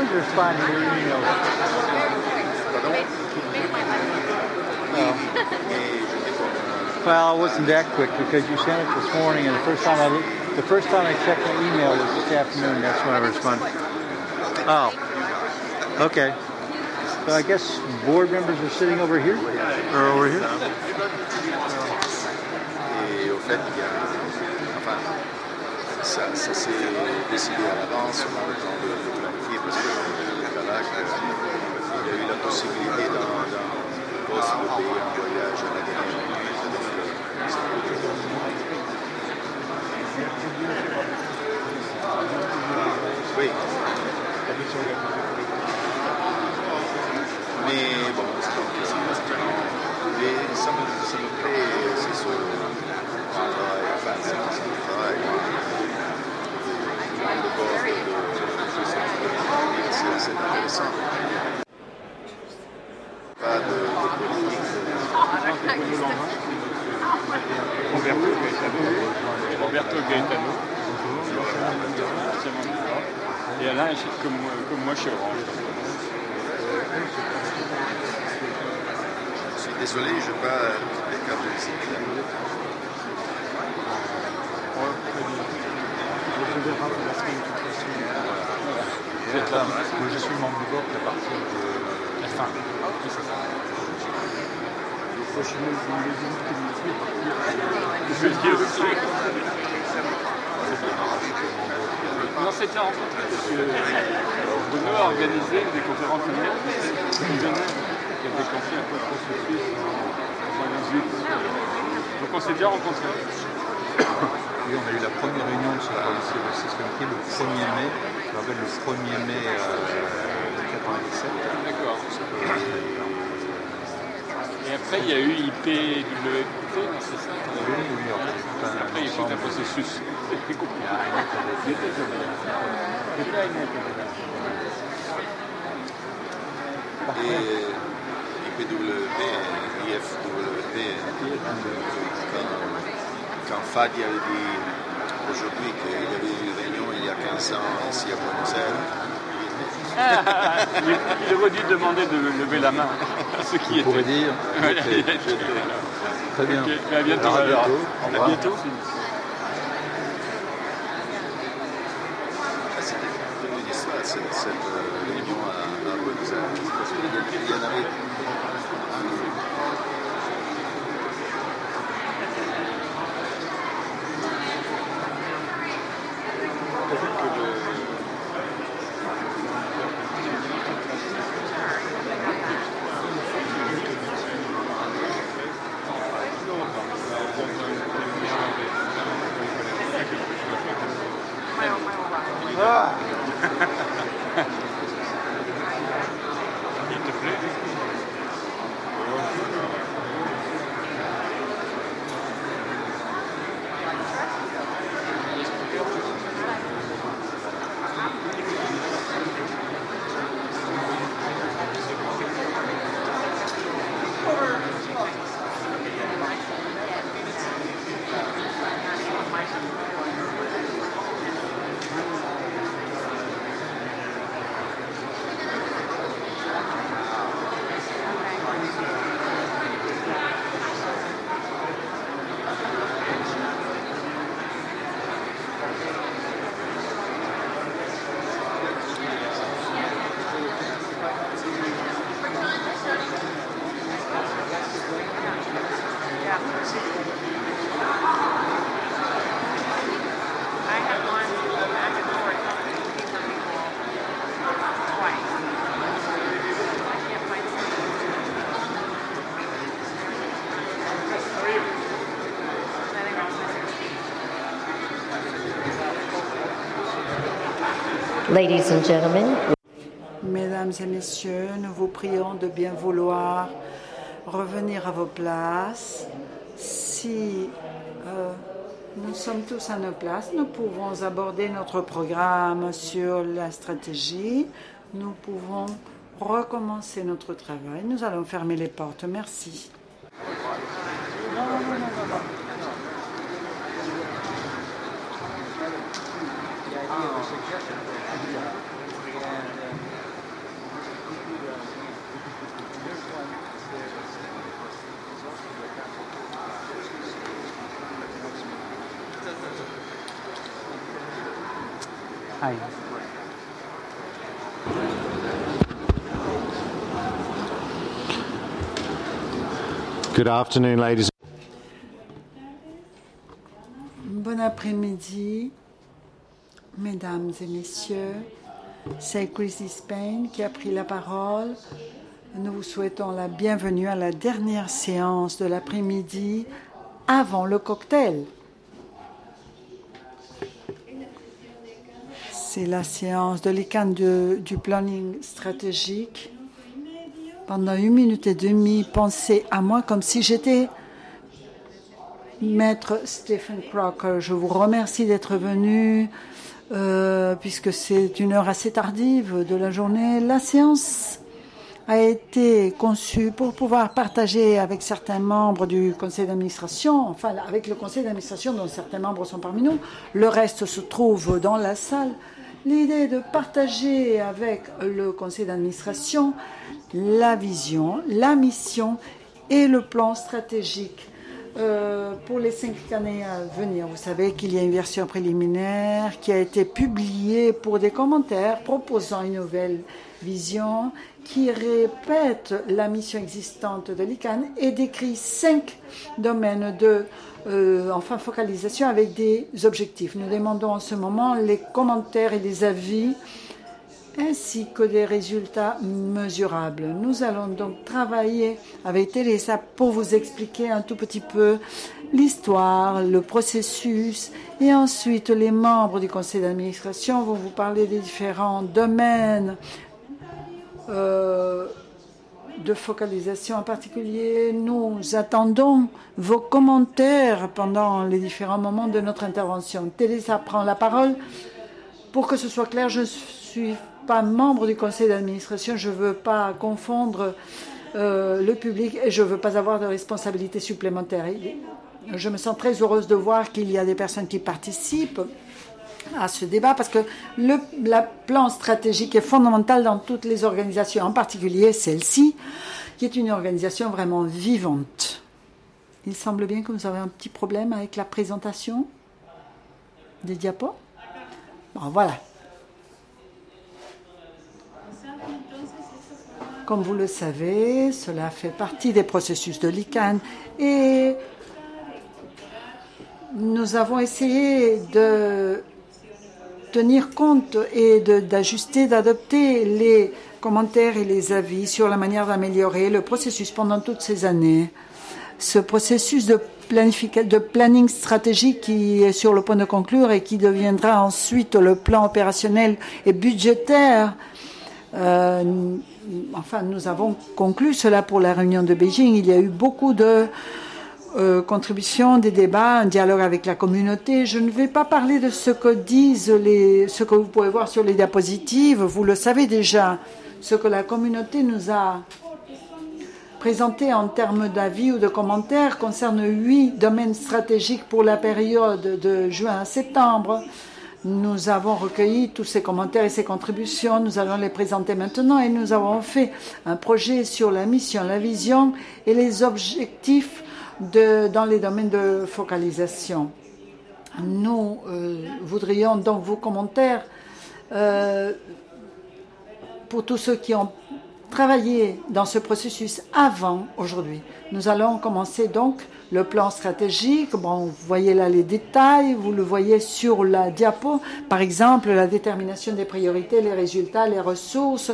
always respond to your emails. Well, I wasn't that quick because you sent it this morning, and the first time I checked my email was this afternoon. That's when I responded. Oh, okay. So I guess board members are sitting over here or over here. Et au fait, il y a, enfin, ça s'est décidé à l'avance, on a le temps de planifier parce que le calage, il y a eu la possibilité d'un poste de payer un voyage à la dernière minute. Oui. Mais bon, ça me plaît, c'est ce travail, enfin, c'est le travail. Le bord c'est intéressant. Pas de politique. Roberto Gaetano. Et Alain, comme moi chez Orange. Je suis désolé, je n'ai pas les câbles ici. Vous êtes là. Moi, je suis membre du board à partir de la fin. Non, c'était rencontré parce que Bruno a organisé des conférences annuelles. Il y a des conflits un peu processus en 2018. Donc on s'est déjà rencontrés. Oui, on a eu la première réunion de ce système qui est le 1er mai. Je me rappelle le 1er mai 1997. D'accord. Et après, il y a eu IPWT, c'est ça? Oui, après, il y a tout un processus. Et IPWT, IFWT, quand Fadi avait dit aujourd'hui qu'il y avait une réunion il y a 15 ans ici à Buenos Aires, il aurait dû demander de lever la main à ceux qui étaient. On pourrait dire. Très bien. Okay. À bientôt. Alors. À bientôt. C'était une histoire, cette réunion à Buenos Aires, parce qu'il y en avait. Il te plaît? Ladies and gentlemen. Mesdames et messieurs, nous vous prions de bien vouloir revenir à vos places. Si nous sommes tous à nos places, nous pouvons aborder notre programme sur la stratégie. Nous pouvons recommencer notre travail. Nous allons fermer les portes. Merci. Hi. Good afternoon, ladies. Bon après-midi, mesdames et messieurs. C'est Chrissy Spain qui a pris la parole. Nous vous souhaitons la bienvenue à la dernière séance de l'après-midi avant le cocktail. C'est la séance de l'ICANN du planning stratégique. Pendant 1 minute et demie, pensez à moi comme si j'étais Maître Stephen Crocker. Je vous remercie d'être venu, puisque c'est une heure assez tardive de la journée. La séance a été conçue pour pouvoir partager avec certains membres du conseil d'administration, enfin avec le conseil d'administration dont certains membres sont parmi nous. Le reste se trouve dans la salle. L'idée de partager avec le conseil d'administration la vision, la mission et le plan stratégique pour les 5 années à venir. Vous savez qu'il y a une version préliminaire qui a été publiée pour des commentaires proposant une nouvelle vision qui répète la mission existante de l'ICANN et décrit 5 domaines de focalisation avec des objectifs. Nous demandons en ce moment les commentaires et les avis ainsi que des résultats mesurables. Nous allons donc travailler avec Teresa pour vous expliquer un tout petit peu l'histoire, le processus, et ensuite les membres du conseil d'administration vont vous parler des différents domaines de focalisation en particulier. Nous attendons vos commentaires pendant les différents moments de notre intervention. Teresa prend la parole. Pour que ce soit clair, je ne suis pas membre du conseil d'administration, je ne veux pas confondre le public et je ne veux pas avoir de responsabilités supplémentaires. Je me sens très heureuse de voir qu'il y a des personnes qui participent à ce débat parce que le plan stratégique est fondamental dans toutes les organisations, en particulier celle-ci, qui est une organisation vraiment vivante. Il semble bien que nous avons un petit problème avec la présentation des diapos. Bon, voilà. Comme vous le savez, cela fait partie des processus de l'ICANN et nous avons essayé de tenir compte et d'ajuster, d'adopter les commentaires et les avis sur la manière d'améliorer le processus pendant toutes ces années. Ce processus de planning stratégique qui est sur le point de conclure et qui deviendra ensuite le plan opérationnel et budgétaire. Nous avons conclu cela pour la réunion de Beijing. Il y a eu beaucoup de contributions, des débats, un dialogue avec la communauté. Je ne vais pas parler de ce que disent ce que vous pouvez voir sur les diapositives. Vous le savez déjà. Ce que la communauté nous a présenté en termes d'avis ou de commentaires concerne 8 domaines stratégiques pour la période de juin à septembre. Nous avons recueilli tous ces commentaires et ces contributions. Nous allons les présenter maintenant et nous avons fait un projet sur la mission, la vision et les objectifs dans les domaines de focalisation. Nous voudrions donc vos commentaires pour tous ceux qui ont travaillé dans ce processus avant aujourd'hui. Nous allons commencer donc le plan stratégique. Bon, vous voyez là les détails, vous le voyez sur la diapo. Par exemple, la détermination des priorités, les résultats, les ressources.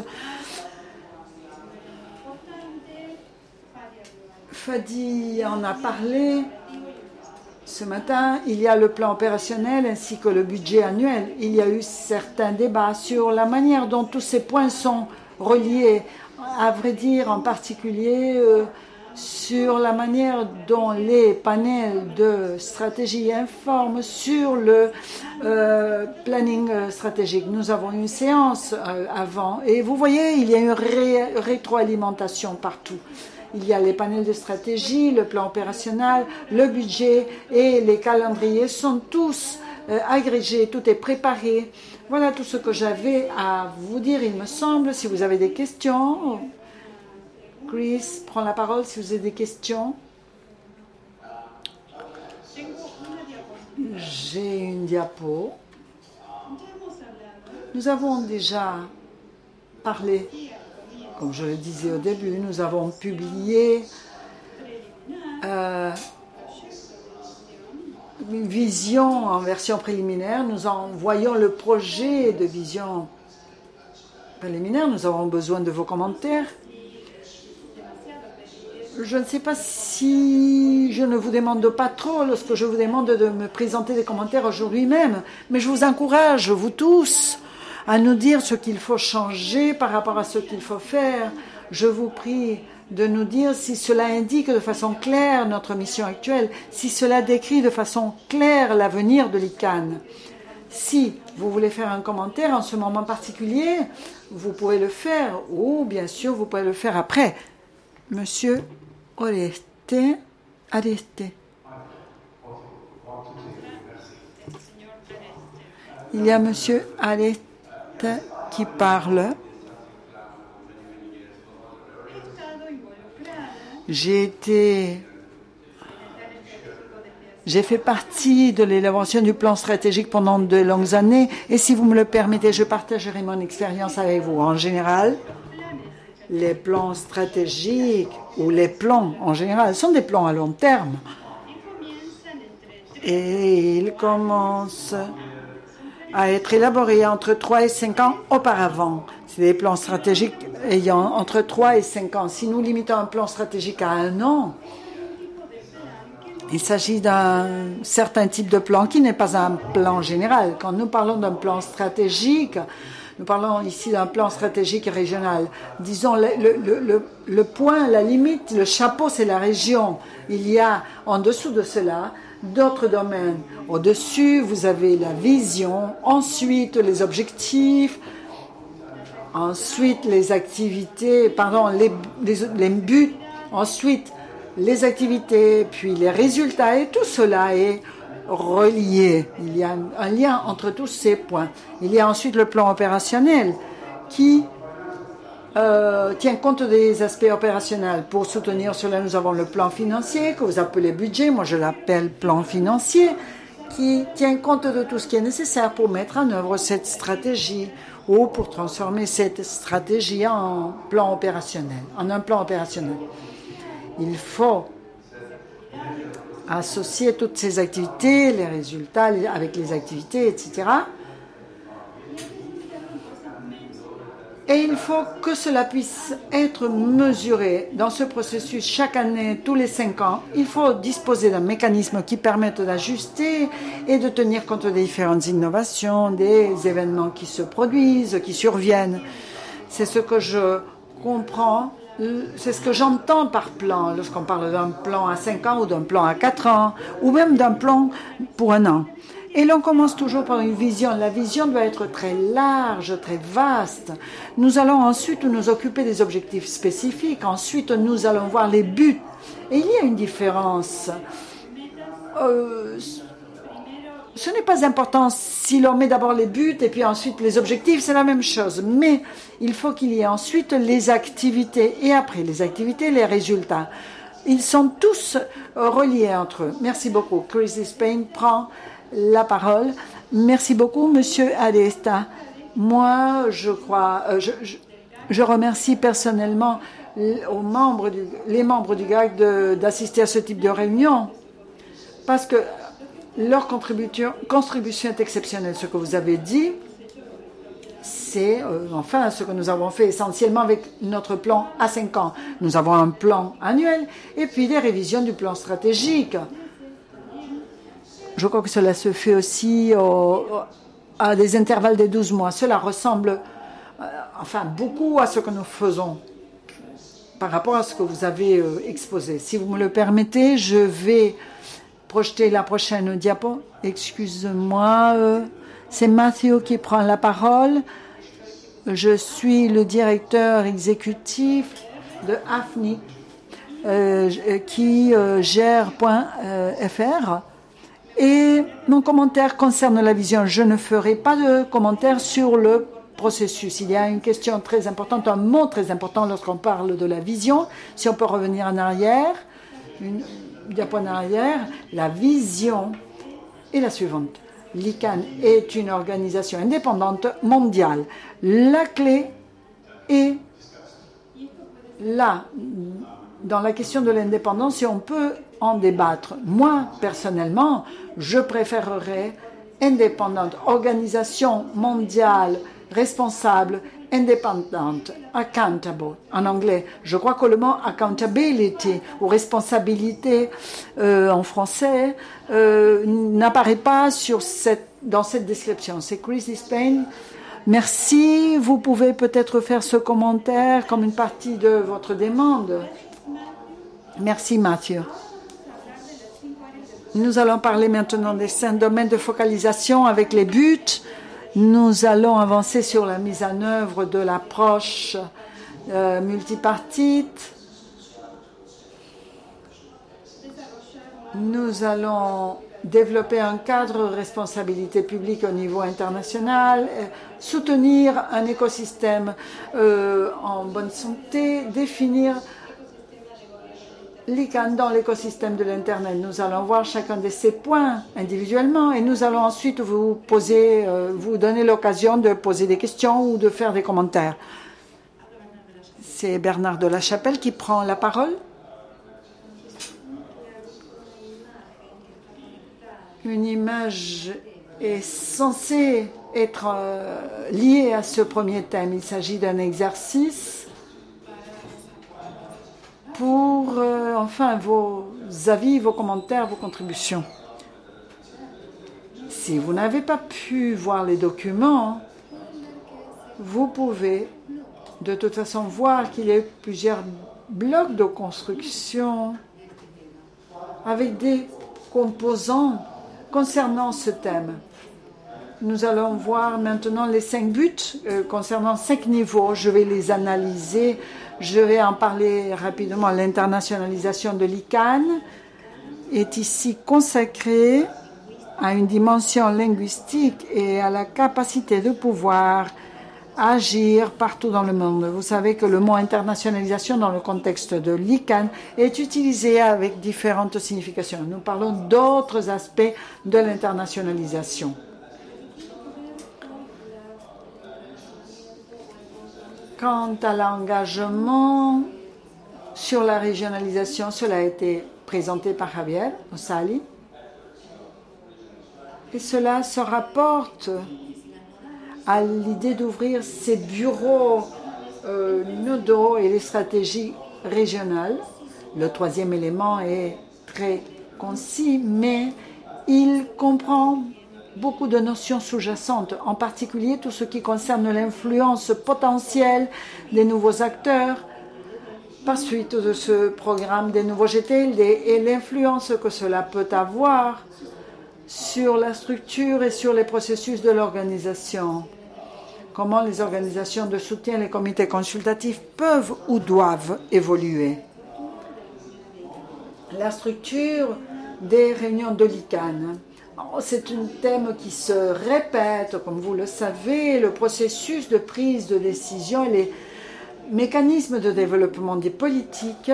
Fadi en a parlé ce matin. Il y a le plan opérationnel ainsi que le budget annuel. Il y a eu certains débats sur la manière dont tous ces points sont reliés. À vrai dire, en particulier sur la manière dont les panels de stratégie informent sur le planning stratégique. Nous avons eu une séance avant et vous voyez, il y a une rétroalimentation partout. Il y a les panels de stratégie, le plan opérationnel, le budget et les calendriers sont tous agrégés, tout est préparé. Voilà tout ce que j'avais à vous dire, il me semble. Si vous avez des questions, Chris prend la parole si vous avez des questions. J'ai une diapo. Nous avons déjà parlé, comme je le disais au début, nous avons publié une vision en version préliminaire. Nous envoyons le projet de vision préliminaire. Nous avons besoin de vos commentaires. Je ne sais pas si je ne vous demande pas trop lorsque je vous demande de me présenter des commentaires aujourd'hui même, mais je vous encourage, vous tous, à nous dire ce qu'il faut changer par rapport à ce qu'il faut faire. Je vous prie de nous dire si cela indique de façon claire notre mission actuelle, si cela décrit de façon claire l'avenir de l'ICANN. Si vous voulez faire un commentaire en ce moment particulier, vous pouvez le faire, ou bien sûr vous pouvez le faire après. Monsieur Areste. Il y a Monsieur Areste qui parle. J'ai fait partie de l'élaboration du plan stratégique pendant de longues années et si vous me le permettez, je partagerai mon expérience avec vous. En général, les plans stratégiques ou les plans en général sont des plans à long terme et ils commencent à être élaborés entre 3 et 5 ans auparavant. C'est des plans stratégiques ayant entre 3 et 5 ans. Si nous limitons un plan stratégique à 1 an, il s'agit d'un certain type de plan qui n'est pas un plan général. Quand nous parlons d'un plan stratégique, nous parlons ici d'un plan stratégique régional. Disons, le point, la limite, le chapeau, c'est la région. Il y a en dessous de cela d'autres domaines. Au-dessus, vous avez la vision, ensuite les objectifs, ensuite les activités, les buts, ensuite les activités, puis les résultats, et tout cela est relié. Il y a un lien entre tous ces points. Il y a ensuite le plan opérationnel qui tient compte des aspects opérationnels. Pour soutenir cela, nous avons le plan financier que vous appelez budget, moi je l'appelle plan financier, qui tient compte de tout ce qui est nécessaire pour mettre en œuvre cette stratégie ou pour transformer cette stratégie en plan opérationnel, en un plan opérationnel. Il faut associer toutes ces activités, les résultats avec les activités, etc. Et il faut que cela puisse être mesuré dans ce processus chaque année, tous les 5 ans. Il faut disposer d'un mécanisme qui permette d'ajuster et de tenir compte des différentes innovations, des événements qui se produisent, qui surviennent. C'est ce que je comprends, c'est ce que j'entends par plan, lorsqu'on parle d'un plan à 5 ans ou d'un plan à 4 ans, ou même d'un plan pour 1 an. Et l'on commence toujours par une vision. La vision doit être très large, très vaste. Nous allons ensuite nous occuper des objectifs spécifiques. Ensuite, nous allons voir les buts. Et il y a une différence. Ce n'est pas important si l'on met d'abord les buts et puis ensuite les objectifs, c'est la même chose. Mais il faut qu'il y ait ensuite les activités et après les activités, les résultats. Ils sont tous reliés entre eux. Merci beaucoup. Chrissy Spain prend la parole. Merci beaucoup, Monsieur Adesta. Moi, je crois, je remercie personnellement les membres du GAC d'assister à ce type de réunion parce que leur contribution est exceptionnelle. Ce que vous avez dit, c'est enfin ce que nous avons fait essentiellement avec notre plan à 5 ans. Nous avons un plan annuel et puis des révisions du plan stratégique. Je crois que cela se fait aussi à des intervalles de 12 mois. Cela ressemble beaucoup à ce que nous faisons par rapport à ce que vous avez exposé. Si vous me le permettez, je vais projeter la prochaine diapo. Excuse-moi, c'est Matthew qui prend la parole. Je suis le directeur exécutif de AFNI qui gère .fr. Et mon commentaire concerne la vision. Je ne ferai pas de commentaire sur le processus. Il y a une question très importante, un mot très important lorsqu'on parle de la vision. Si on peut revenir en arrière, une diapo en arrière, la vision est la suivante. L'ICANN est une organisation indépendante mondiale. La clé est là, dans la question de l'indépendance, et on peut en débattre. Moi, personnellement, je préférerais indépendante, organisation mondiale, responsable, indépendante, accountable en anglais. Je crois que le mot accountability ou responsabilité en français n'apparaît pas dans cette description. C'est Chris Dispain. Merci. Vous pouvez peut-être faire ce commentaire comme une partie de votre demande. Merci, Mathieu. Nous allons parler maintenant des 5 domaines de focalisation avec les buts. Nous allons avancer sur la mise en œuvre de l'approche multipartite. Nous allons développer un cadre de responsabilité publique au niveau international, soutenir un écosystème en bonne santé, définir l'ICANN dans l'écosystème de l'Internet. Nous allons voir chacun de ces points individuellement et nous allons ensuite vous donner l'occasion de poser des questions ou de faire des commentaires. C'est Bernard de la Chapelle qui prend la parole. Une image est censée être liée à ce premier thème. Il s'agit d'un exercice pour, vos avis, vos commentaires, vos contributions. Si vous n'avez pas pu voir les documents, vous pouvez de toute façon voir qu'il y a eu plusieurs blocs de construction avec des composants concernant ce thème. Nous allons voir maintenant les 5 buts concernant 5 niveaux. Je vais les analyser. Je vais en parler rapidement. L'internationalisation de l'ICANN est ici consacrée à une dimension linguistique et à la capacité de pouvoir agir partout dans le monde. Vous savez que le mot internationalisation dans le contexte de l'ICANN est utilisé avec différentes significations. Nous parlons d'autres aspects de l'internationalisation. Quant à l'engagement sur la régionalisation, cela a été présenté par Javier Ossali. Et cela se rapporte à l'idée d'ouvrir ces bureaux nodaux et les stratégies régionales. Le 3e élément est très concis, mais il comprend beaucoup de notions sous-jacentes, en particulier tout ce qui concerne l'influence potentielle des nouveaux acteurs par suite de ce programme des nouveaux GTLD et l'influence que cela peut avoir sur la structure et sur les processus de l'organisation. Comment les organisations de soutien, les comités consultatifs peuvent ou doivent évoluer. La structure des réunions de l'ICANN. C'est un thème qui se répète, comme vous le savez. Le processus de prise de décision et les mécanismes de développement des politiques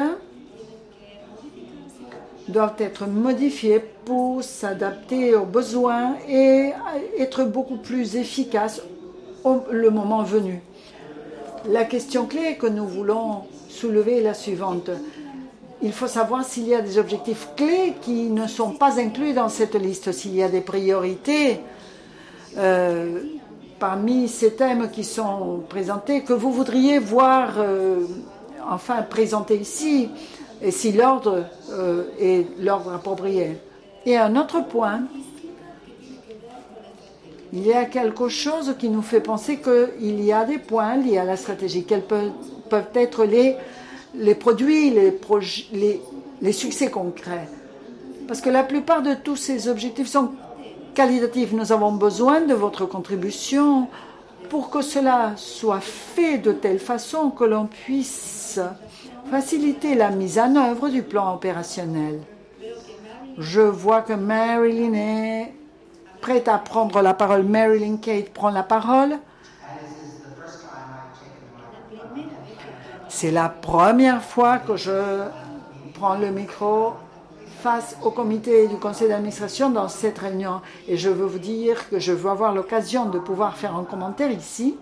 doivent être modifiés pour s'adapter aux besoins et être beaucoup plus efficaces le moment venu. La question clé que nous voulons soulever est la suivante. Il faut savoir s'il y a des objectifs clés qui ne sont pas inclus dans cette liste, s'il y a des priorités parmi ces thèmes qui sont présentés, que vous voudriez voir présentés ici, et si l'ordre est l'ordre approprié. Et un autre point, il y a quelque chose qui nous fait penser qu'il y a des points liés à la stratégie, quels peuvent être les produits, les succès concrets. Parce que la plupart de tous ces objectifs sont qualitatifs. Nous avons besoin de votre contribution pour que cela soit fait de telle façon que l'on puisse faciliter la mise en œuvre du plan opérationnel. Je vois que Marilyn est prête à prendre la parole. Marilyn Kate prend la parole. C'est la première fois que je prends le micro face au comité du conseil d'administration dans cette réunion. Et je veux vous dire que je veux avoir l'occasion de pouvoir faire un commentaire ici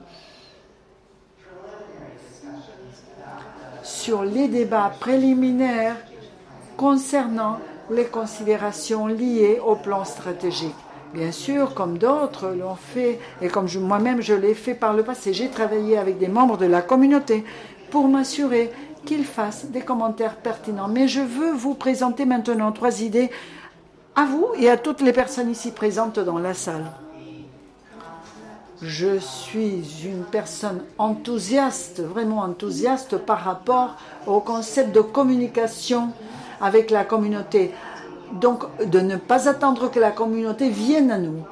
sur les débats préliminaires concernant les considérations liées au plan stratégique. Bien sûr, comme d'autres l'ont fait, et comme moi-même je l'ai fait par le passé, j'ai travaillé avec des membres de la communauté pour m'assurer qu'ils fassent des commentaires pertinents. Mais je veux vous présenter maintenant 3 idées à vous et à toutes les personnes ici présentes dans la salle. Je suis une personne enthousiaste, vraiment enthousiaste par rapport au concept de communication avec la communauté. Donc, de ne pas attendre que la communauté vienne à nous.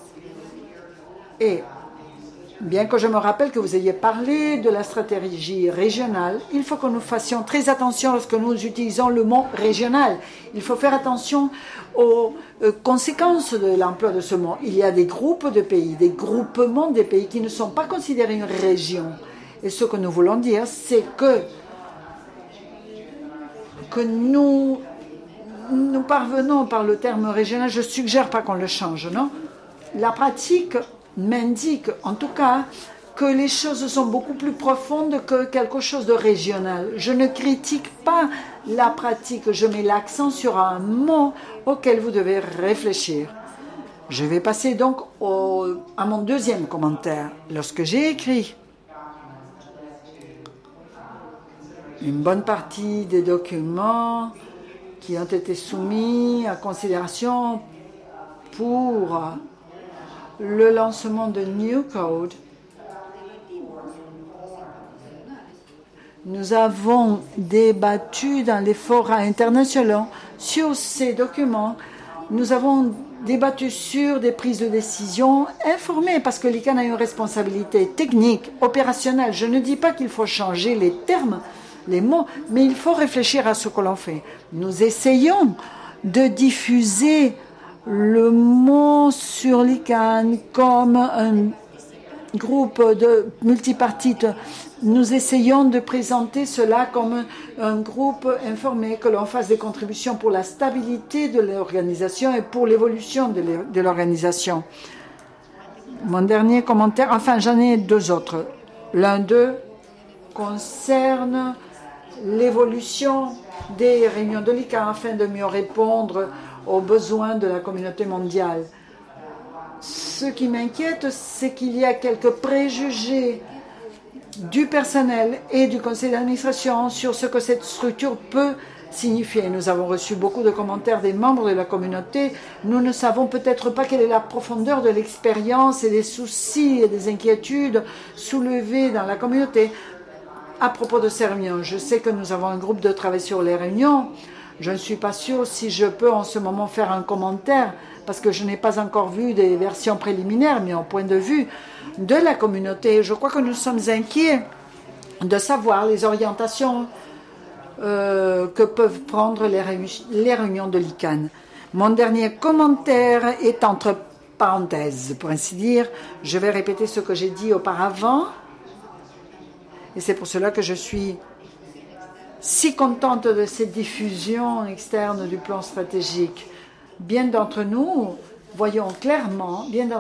Et bien que je me rappelle que vous ayez parlé de la stratégie régionale, il faut que nous fassions très attention lorsque nous utilisons le mot régional. Il faut faire attention aux conséquences de l'emploi de ce mot. Il y a des groupes de pays, des groupements de pays qui ne sont pas considérés une région. Et ce que nous voulons dire, c'est que nous parvenons par le terme régional. Je ne suggère pas qu'on le change, non? La pratique m'indique, en tout cas, que les choses sont beaucoup plus profondes que quelque chose de régional. Je ne critique pas la pratique, je mets l'accent sur un mot auquel vous devez réfléchir. Je vais passer donc à mon deuxième commentaire. Lorsque j'ai écrit une bonne partie des documents qui ont été soumis à considération pour le lancement de New Code, nous avons débattu dans les forats internationaux sur ces documents. Nous avons débattu sur des prises de décision informées parce que l'ICANN a une responsabilité technique, opérationnelle. Je ne dis pas qu'il faut changer les termes, les mots, mais il faut réfléchir à ce que l'on fait. Nous essayons de diffuser le mot sur l'ICANN comme un groupe de multipartite. Nous essayons de présenter cela comme un groupe informé, que l'on fasse des contributions pour la stabilité de l'organisation et pour l'évolution de l'organisation. Mon dernier commentaire, enfin j'en ai 2 autres. L'un d'eux concerne l'évolution des réunions de l'ICANN afin de mieux répondre aux besoins de la communauté mondiale. Ce qui m'inquiète, c'est qu'il y a quelques préjugés du personnel et du conseil d'administration sur ce que cette structure peut signifier. Nous avons reçu beaucoup de commentaires des membres de la communauté. Nous ne savons peut-être pas quelle est la profondeur de l'expérience et des soucis et des inquiétudes soulevés dans la communauté à propos de ces réunions. Je sais que nous avons un groupe de travail sur les réunions. Je ne suis pas sûre si je peux en ce moment faire un commentaire parce que je n'ai pas encore vu des versions préliminaires, mais au point de vue de la communauté, je crois que nous sommes inquiets de savoir les orientations que peuvent prendre les réunions de l'ICANN. Mon dernier commentaire est entre parenthèses, pour ainsi dire. Je vais répéter ce que j'ai dit auparavant, et c'est pour cela que je suis si contente de cette diffusion externe du plan stratégique. Bien d'entre nous, voyons clairement,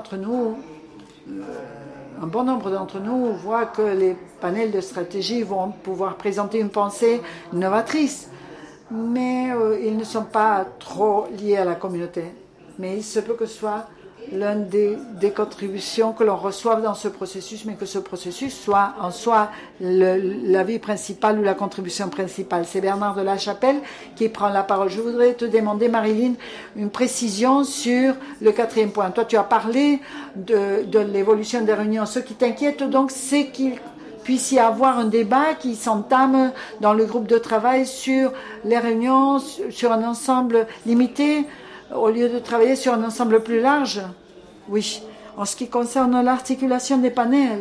un bon nombre d'entre nous voient que les panels de stratégie vont pouvoir présenter une pensée novatrice, mais ils ne sont pas trop liés à la communauté. Mais il se peut que ce soit l'une des contributions que l'on reçoive dans ce processus, mais que ce processus soit en soi l'avis principal ou la contribution principale. C'est Bernard de la Chapelle qui prend la parole. Je voudrais te demander, Marilyn, une précision sur le 4e point. Toi, tu as parlé de l'évolution des réunions. Ce qui t'inquiète donc, c'est qu'il puisse y avoir un débat qui s'entame dans le groupe de travail sur les réunions, sur un ensemble limité, au lieu de travailler sur un ensemble plus large. Oui. En ce qui concerne l'articulation des panels,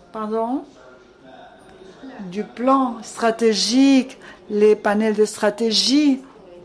du plan stratégique, les panels de stratégie,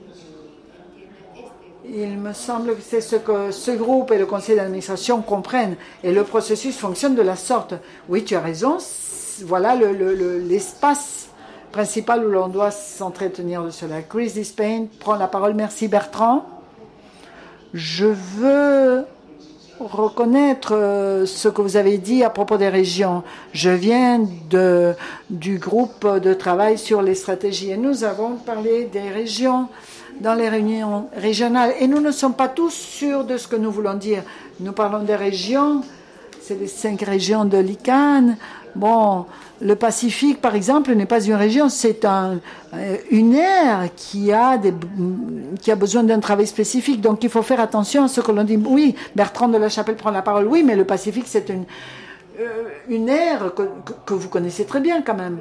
il me semble que c'est ce que ce groupe et le conseil d'administration comprennent. Et le processus fonctionne de la sorte. Oui, tu as raison. Voilà l'espace principal où l'on doit s'entretenir de cela. Chris Dispain prend la parole. Merci Bertrand. Je veux reconnaître ce que vous avez dit à propos des régions. Je viens du groupe de travail sur les stratégies et nous avons parlé des régions dans les réunions régionales et nous ne sommes pas tous sûrs de ce que nous voulons dire. Nous parlons des régions, c'est les 5 régions de l'ICANN. Bon, le Pacifique, par exemple, n'est pas une région, c'est une aire qui a besoin d'un travail spécifique. Donc, il faut faire attention à ce que l'on dit. Oui, Bertrand de la Chapelle prend la parole. Oui, mais le Pacifique, c'est une aire que vous connaissez très bien, quand même.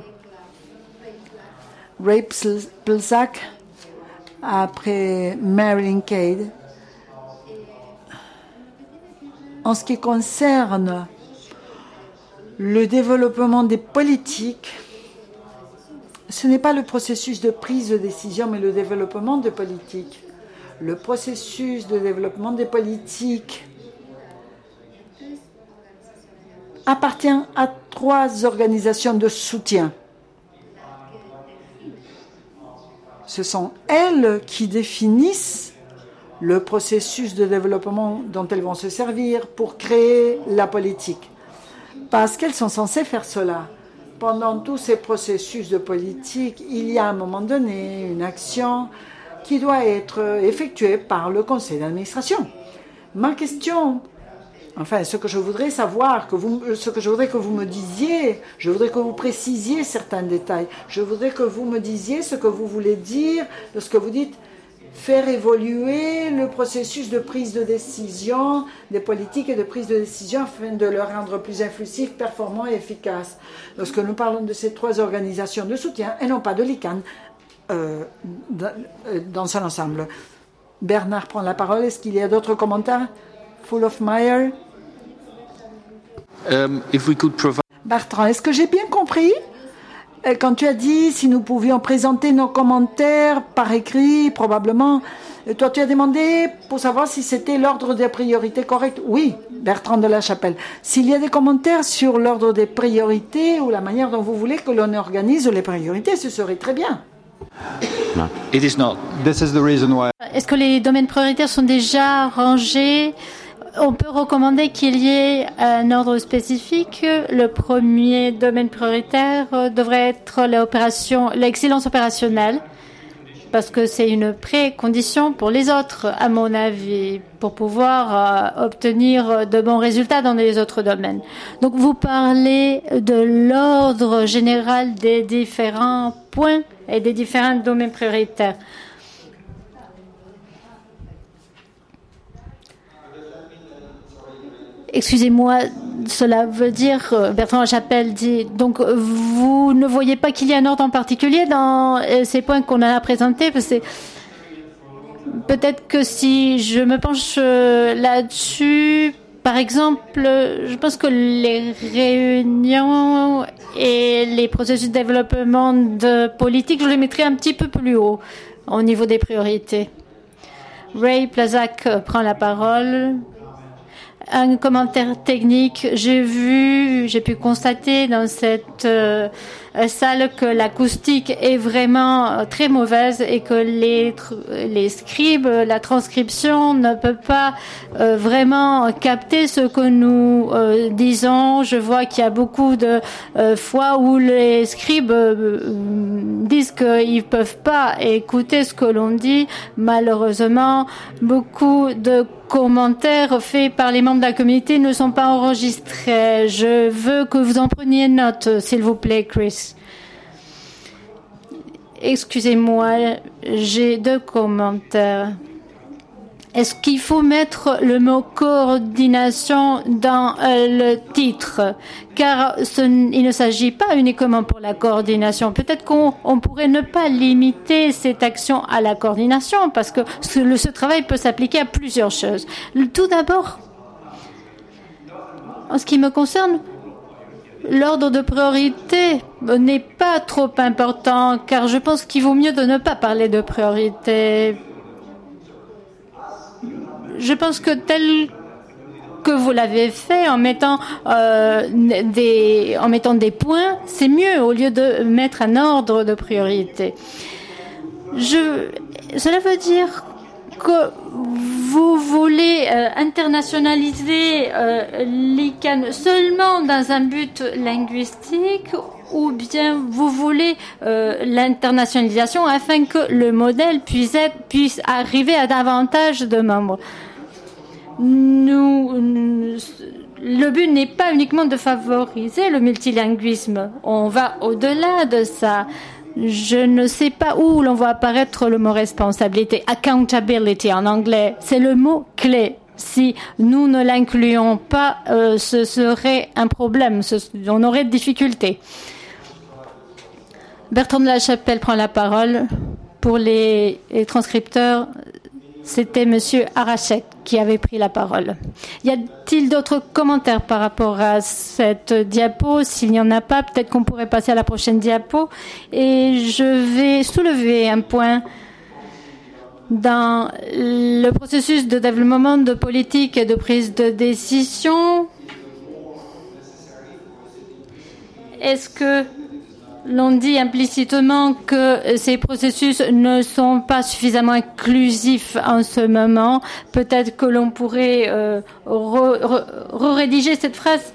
Ray Plzak, après Marilyn Cade. En ce qui concerne le développement des politiques, ce n'est pas le processus de prise de décision, mais le développement des politiques. Le processus de développement des politiques appartient à 3 organisations de soutien. Ce sont elles qui définissent le processus de développement dont elles vont se servir pour créer la politique. Parce qu'elles sont censées faire cela. Pendant tous ces processus de politique, il y a à un moment donné une action qui doit être effectuée par le conseil d'administration. Ma question, enfin, ce que je voudrais savoir, ce que je voudrais que vous me disiez, je voudrais que vous précisiez certains détails. Je voudrais que vous me disiez ce que vous voulez dire lorsque vous dites faire évoluer le processus de prise de décision des politiques et de prise de décision afin de le rendre plus influsif, performant et efficace. Lorsque nous parlons de ces 3 organisations de soutien et non pas de l'ICANN dans son ensemble. Bernard prend la parole. Est-ce qu'il y a d'autres commentaires? Full of Meyer. Bertrand, est-ce que j'ai bien compris? Quand tu as dit si nous pouvions présenter nos commentaires par écrit, probablement, toi tu as demandé pour savoir si c'était l'ordre des priorités correct. Oui, Bertrand de la Chapelle. S'il y a des commentaires sur l'ordre des priorités ou la manière dont vous voulez que l'on organise les priorités, ce serait très bien. Est-ce que les domaines prioritaires sont déjà rangés? On peut recommander qu'il y ait un ordre spécifique. Le premier domaine prioritaire devrait être l'excellence opérationnelle, parce que c'est une précondition pour les autres, à mon avis, pour pouvoir obtenir de bons résultats dans les autres domaines. Donc, vous parlez de l'ordre général des différents points et des différents domaines prioritaires. Excusez-moi, cela veut dire, Bertrand Chapelle dit, donc vous ne voyez pas qu'il y a un ordre en particulier dans ces points qu'on a présentés? Parce que peut-être que si je me penche là-dessus, par exemple, je pense que les réunions et les processus de développement de politique, je les mettrais un petit peu plus haut au niveau des priorités. Ray Plzak prend la parole. Un commentaire technique. J'ai pu constater dans cette salle que l'acoustique est vraiment très mauvaise et que les scribes, la transcription ne peut pas vraiment capter ce que nous disons. Je vois qu'il y a beaucoup de fois où les scribes disent qu'ils peuvent pas écouter ce que l'on dit. Malheureusement, beaucoup de commentaires faits par les membres de la communauté ne sont pas enregistrés. Je veux que vous en preniez note, s'il vous plaît, Chris. Excusez-moi, j'ai 2 commentaires. Est-ce qu'il faut mettre le mot coordination dans le titre? Car il ne s'agit pas uniquement pour la coordination. Peut-être qu'on pourrait ne pas limiter cette action à la coordination, parce que ce travail peut s'appliquer à plusieurs choses. Tout d'abord, en ce qui me concerne, l'ordre de priorité n'est pas trop important, car je pense qu'il vaut mieux de ne pas parler de priorité. Je pense que tel que vous l'avez fait en mettant des points, c'est mieux au lieu de mettre un ordre de priorité. Cela veut dire que vous voulez internationaliser l'ICANN seulement dans un but linguistique, ou bien vous voulez l'internationalisation afin que le modèle puisse arriver à davantage de membres. Le but n'est pas uniquement de favoriser le multilinguisme. On va au-delà de ça. Je ne sais pas où l'on voit apparaître le mot responsabilité. Accountability en anglais, c'est le mot clé. Si nous ne l'incluons pas, ce serait un problème. On aurait de difficultés. Bertrand de la Chapelle prend la parole. Pour les transcripteurs, c'était Monsieur Arachek qui avait pris la parole. Y a-t-il d'autres commentaires par rapport à cette diapo? S'il n'y en a pas, peut-être qu'on pourrait passer à la prochaine diapo. Et je vais soulever un point dans le processus de développement de politique et de prise de décision. Est-ce que l'on dit implicitement que ces processus ne sont pas suffisamment inclusifs en ce moment? Peut-être que l'on pourrait rédiger cette phrase.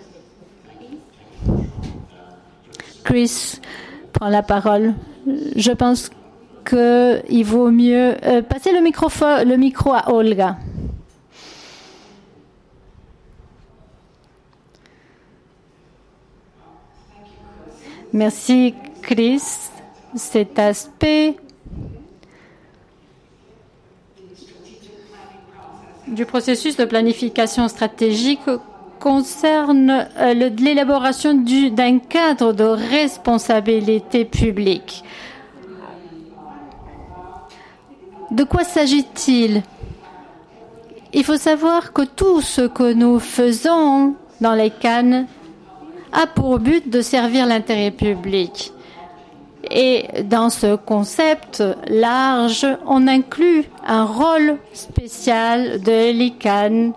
Chris prend la parole. Je pense qu'il vaut mieux passer le micro à Olga. Merci, Chris. Cet aspect du processus de planification stratégique concerne l'élaboration d'un cadre de responsabilité publique. De quoi s'agit-il? Il faut savoir que tout ce que nous faisons dans l'ICANN a pour but de servir l'intérêt public. Et dans ce concept large, on inclut un rôle spécial de l'ICANN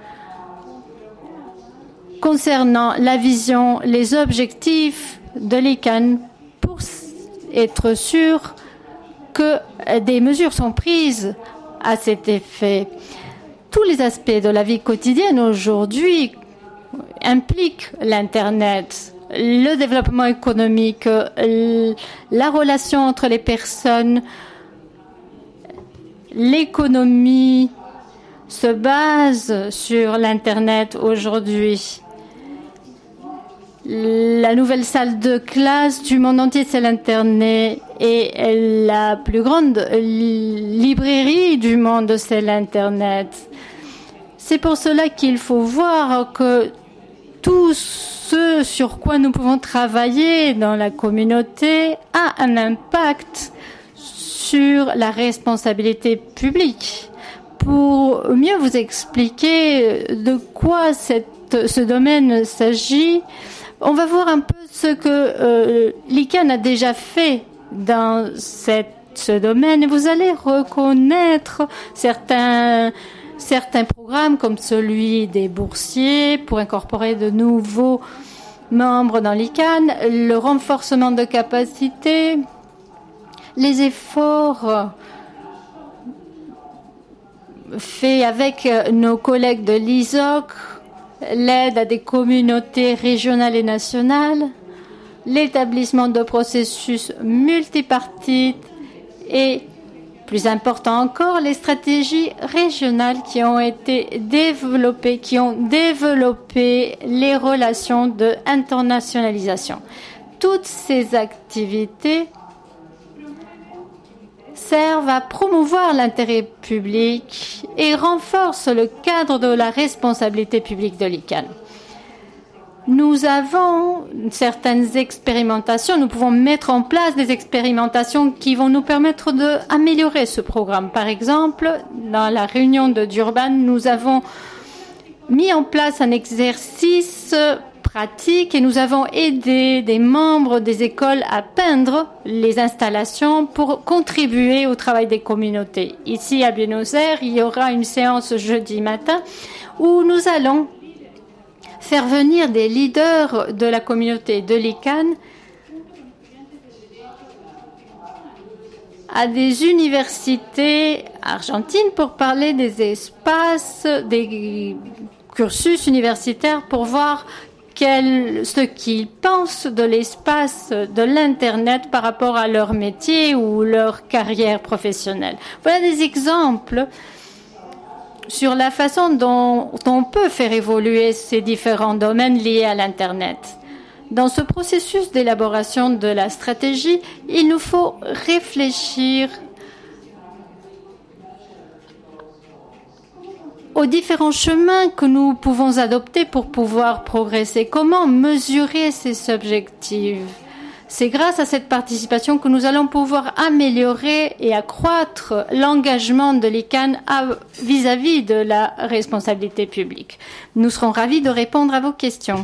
concernant la vision, les objectifs de l'ICANN pour être sûr que des mesures sont prises à cet effet. Tous les aspects de la vie quotidienne aujourd'hui impliquent l'Internet, le développement économique, la relation entre les personnes. L'économie se base sur l'Internet aujourd'hui. La nouvelle salle de classe du monde entier, c'est l'Internet. Et la plus grande librairie du monde, c'est l'Internet. C'est pour cela qu'il faut voir que tout ce sur quoi nous pouvons travailler dans la communauté a un impact sur la responsabilité publique. Pour mieux vous expliquer de quoi ce domaine s'agit, on va voir un peu ce que l'ICANN a déjà fait dans ce domaine, et vous allez reconnaître certains programmes comme celui des boursiers pour incorporer de nouveaux membres dans l'ICANN, le renforcement de capacités, les efforts faits avec nos collègues de l'ISOC, l'aide à des communautés régionales et nationales, l'établissement de processus multipartites et, plus important encore, les stratégies régionales qui ont été développées, qui ont développé les relations d'internationalisation. Toutes ces activités servent à promouvoir l'intérêt public et renforcent le cadre de la responsabilité publique de l'ICANN. Nous avons certaines expérimentations, nous pouvons mettre en place des expérimentations qui vont nous permettre d'améliorer ce programme. Par exemple, dans la réunion de Durban, nous avons mis en place un exercice pratique et nous avons aidé des membres des écoles à peindre les installations pour contribuer au travail des communautés. Ici à Buenos Aires, il y aura une séance jeudi matin où nous allons faire venir des leaders de la communauté de l'ICANN à des universités argentines pour parler des espaces, des cursus universitaires, pour voir ce qu'ils pensent de l'espace de l'Internet par rapport à leur métier ou leur carrière professionnelle. Voilà des exemples sur la façon dont on peut faire évoluer ces différents domaines liés à l'Internet. Dans ce processus d'élaboration de la stratégie, il nous faut réfléchir aux différents chemins que nous pouvons adopter pour pouvoir progresser. Comment mesurer ces objectifs? C'est grâce à cette participation que nous allons pouvoir améliorer et accroître l'engagement de l'ICANN vis-à-vis de la responsabilité publique. Nous serons ravis de répondre à vos questions.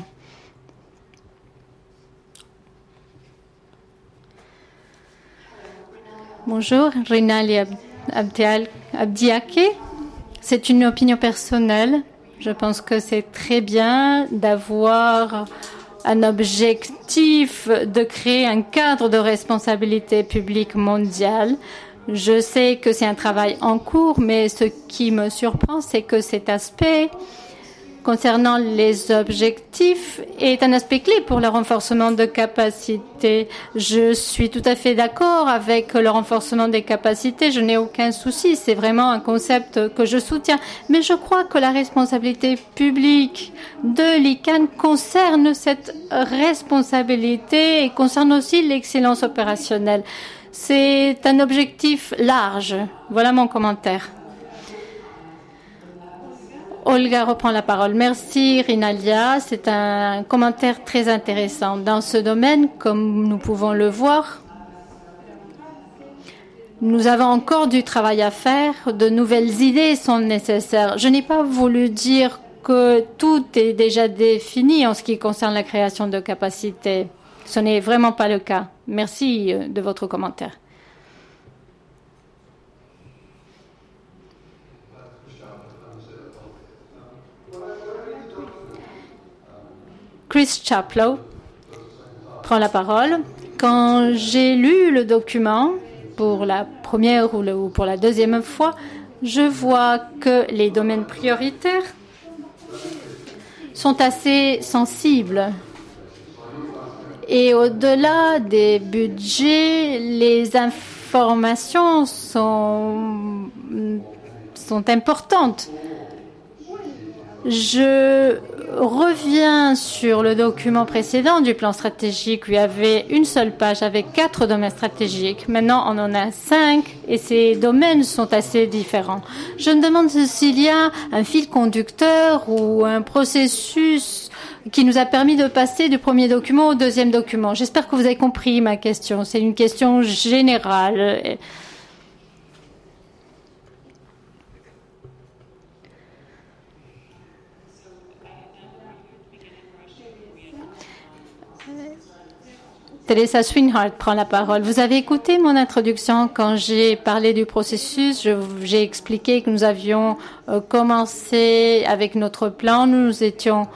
Bonjour, Rinali Abdiake. C'est une opinion personnelle. Je pense que c'est très bien d'avoir un objectif de créer un cadre de responsabilité publique mondiale. Je sais que c'est un travail en cours, mais ce qui me surprend, c'est que cet aspect concernant les objectifs est un aspect clé pour le renforcement de capacités. Je suis tout à fait d'accord avec le renforcement des capacités. Je n'ai aucun souci. C'est vraiment un concept que je soutiens. Mais je crois que la responsabilité publique de l'ICANN concerne cette responsabilité et concerne aussi l'excellence opérationnelle. C'est un objectif large. Voilà mon commentaire. Olga reprend la parole. Merci Rinalia, c'est un commentaire très intéressant. Dans ce domaine, comme nous pouvons le voir, nous avons encore du travail à faire, de nouvelles idées sont nécessaires. Je n'ai pas voulu dire que tout est déjà défini en ce qui concerne la création de capacités. Ce n'est vraiment pas le cas. Merci de votre commentaire. Chris Chaplow prend la parole. Quand j'ai lu le document pour la première ou pour la deuxième fois, je vois que les domaines prioritaires sont assez sensibles. Et au-delà des budgets, les informations sont importantes. Je reviens sur le document précédent du plan stratégique où il y avait une seule page avec 4 domaines stratégiques. Maintenant, on en a 5 et ces domaines sont assez différents. Je me demande s'il y a un fil conducteur ou un processus qui nous a permis de passer du premier document au deuxième document. J'espère que vous avez compris ma question. C'est une question générale. Teresa Swinhart prend la parole. Vous avez écouté mon introduction quand j'ai parlé du processus. J'ai expliqué que nous avions commencé avec notre plan. Nous étions...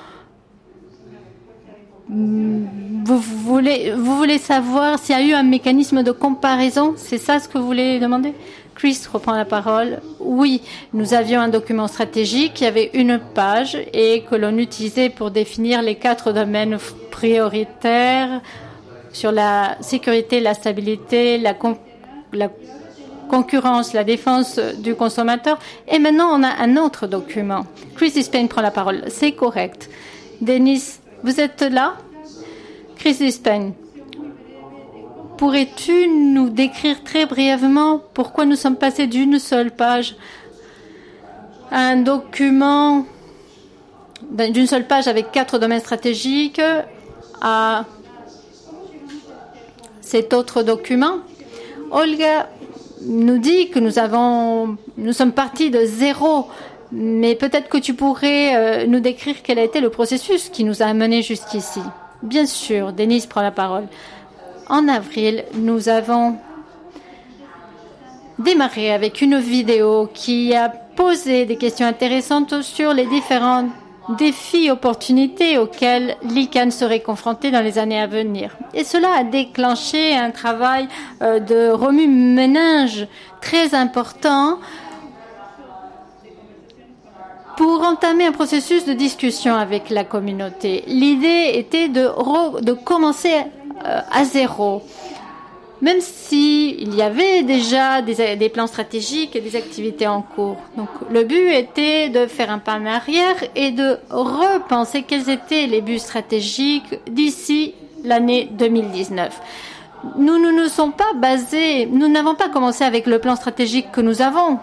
Vous voulez savoir s'il y a eu un mécanisme de comparaison? C'est ça ce que vous voulez demander? Chris reprend la parole. Oui, nous avions un document stratégique qui avait une page et que l'on utilisait pour définir les 4 domaines prioritaires sur la sécurité, la stabilité, la concurrence, la défense du consommateur. Et maintenant, on a un autre document. Chris Spain prend la parole. C'est correct. Denis, vous êtes là? Chris Spain, pourrais-tu nous décrire très brièvement pourquoi nous sommes passés d'une seule page à un document d'une seule page avec 4 domaines stratégiques à cet autre document? Olga nous dit que nous sommes partis de zéro, mais peut-être que tu pourrais nous décrire quel a été le processus qui nous a amenés jusqu'ici. Bien sûr, Denis prend la parole. En avril, nous avons démarré avec une vidéo qui a poser des questions intéressantes sur les différents défis, opportunités auxquels l'ICANN serait confronté dans les années à venir. Et cela a déclenché un travail de remue-ménage très important pour entamer un processus de discussion avec la communauté. L'idée était de commencer à zéro, même s'il y avait déjà des plans stratégiques et des activités en cours. Donc, le but était de faire un pas en arrière et de repenser quels étaient les buts stratégiques d'ici l'année 2019. Nous n'avons pas commencé avec le plan stratégique que nous avons,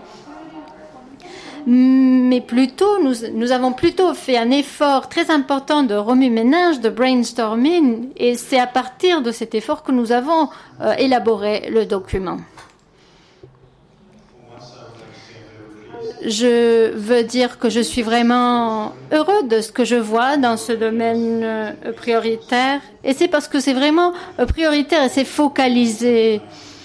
mais plutôt, nous avons plutôt fait un effort très important de remue-ménage, de brainstorming, et c'est à partir de cet effort que nous avons élaboré le document. Je veux dire que je suis vraiment heureux de ce que je vois dans ce domaine prioritaire, et c'est parce que c'est vraiment prioritaire et c'est focalisé.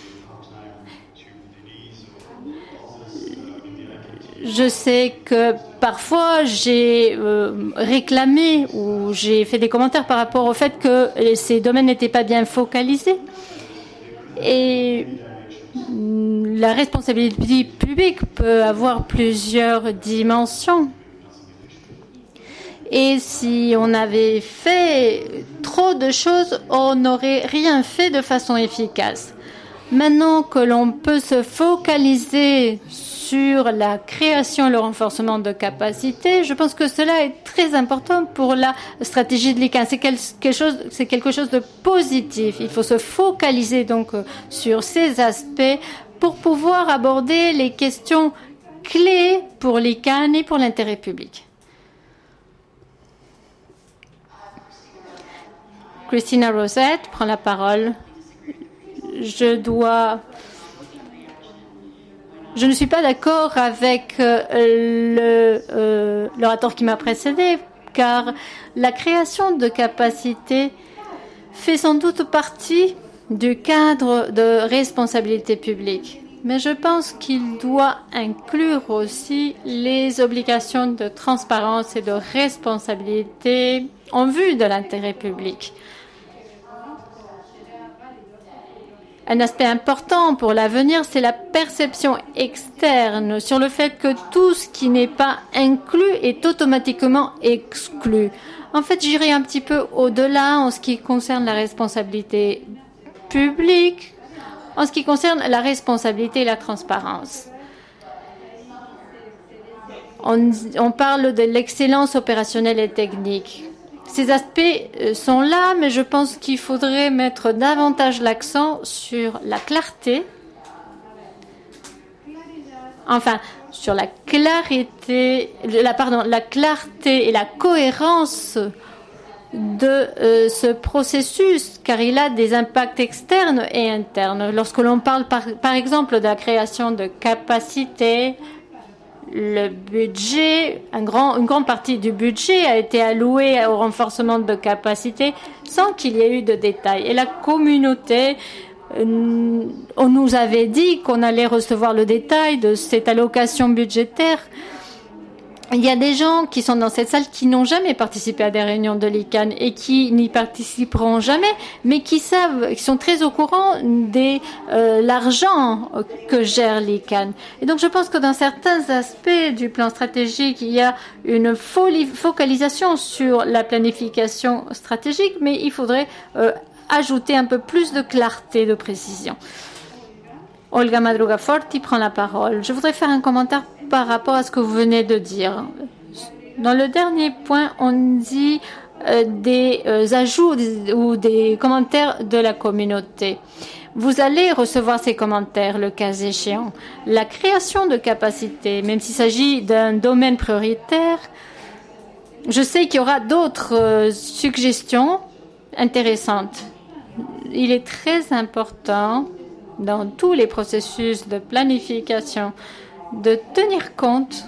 Je sais que parfois j'ai réclamé ou j'ai fait des commentaires par rapport au fait que ces domaines n'étaient pas bien focalisés. Et la responsabilité publique peut avoir plusieurs dimensions. Et si on avait fait trop de choses, on n'aurait rien fait de façon efficace. Maintenant que l'on peut se focaliser sur la création et le renforcement de capacités, je pense que cela est très important pour la stratégie de l'ICANN. C'est quelque chose de positif. Il faut se focaliser donc sur ces aspects pour pouvoir aborder les questions clés pour l'ICANN et pour l'intérêt public. Christina Rosette prend la parole. Je ne suis pas d'accord avec l'orateur qui m'a précédé, car la création de capacités fait sans doute partie du cadre de responsabilité publique. Mais je pense qu'il doit inclure aussi les obligations de transparence et de responsabilité en vue de l'intérêt public. Un aspect important pour l'avenir, c'est la perception externe sur le fait que tout ce qui n'est pas inclus est automatiquement exclu. En fait, j'irai un petit peu au-delà en ce qui concerne la responsabilité publique, en ce qui concerne la responsabilité et la transparence. On parle de l'excellence opérationnelle et technique. Ces aspects sont là, mais je pense qu'il faudrait mettre davantage l'accent sur la clarté, sur la clarté et la cohérence de ce processus, car il a des impacts externes et internes. Lorsque l'on parle par exemple de la création de capacités, le budget, une grande partie du budget a été allouée au renforcement de capacités sans qu'il y ait eu de détails. Et la communauté, on nous avait dit qu'on allait recevoir le détail de cette allocation budgétaire. Il y a des gens qui sont dans cette salle qui n'ont jamais participé à des réunions de l'ICANN et qui n'y participeront jamais, mais qui sont très au courant de l'argent que gère l'ICANN. Et donc je pense que dans certains aspects du plan stratégique, il y a une focalisation sur la planification stratégique, mais il faudrait ajouter un peu plus de clarté, de précision. Olga Madruga Forti prend la parole. Je voudrais faire un commentaire par rapport à ce que vous venez de dire. Dans le dernier point, on dit des ajouts ou des commentaires de la communauté. Vous allez recevoir ces commentaires, le cas échéant. La création de capacités, même s'il s'agit d'un domaine prioritaire, je sais qu'il y aura d'autres suggestions intéressantes. Il est très important dans tous les processus de planification de tenir compte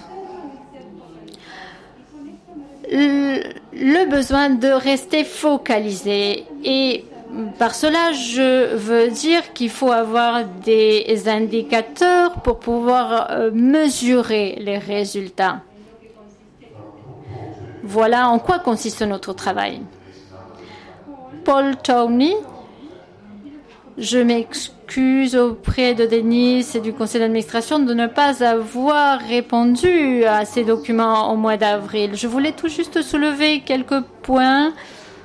le besoin de rester focalisé et par cela, je veux dire qu'il faut avoir des indicateurs pour pouvoir mesurer les résultats. Voilà en quoi consiste notre travail. Paul Tony, je m'excuse auprès de Denise et du conseil d'administration de ne pas avoir répondu à ces documents au mois d'avril. Je voulais tout juste soulever quelques points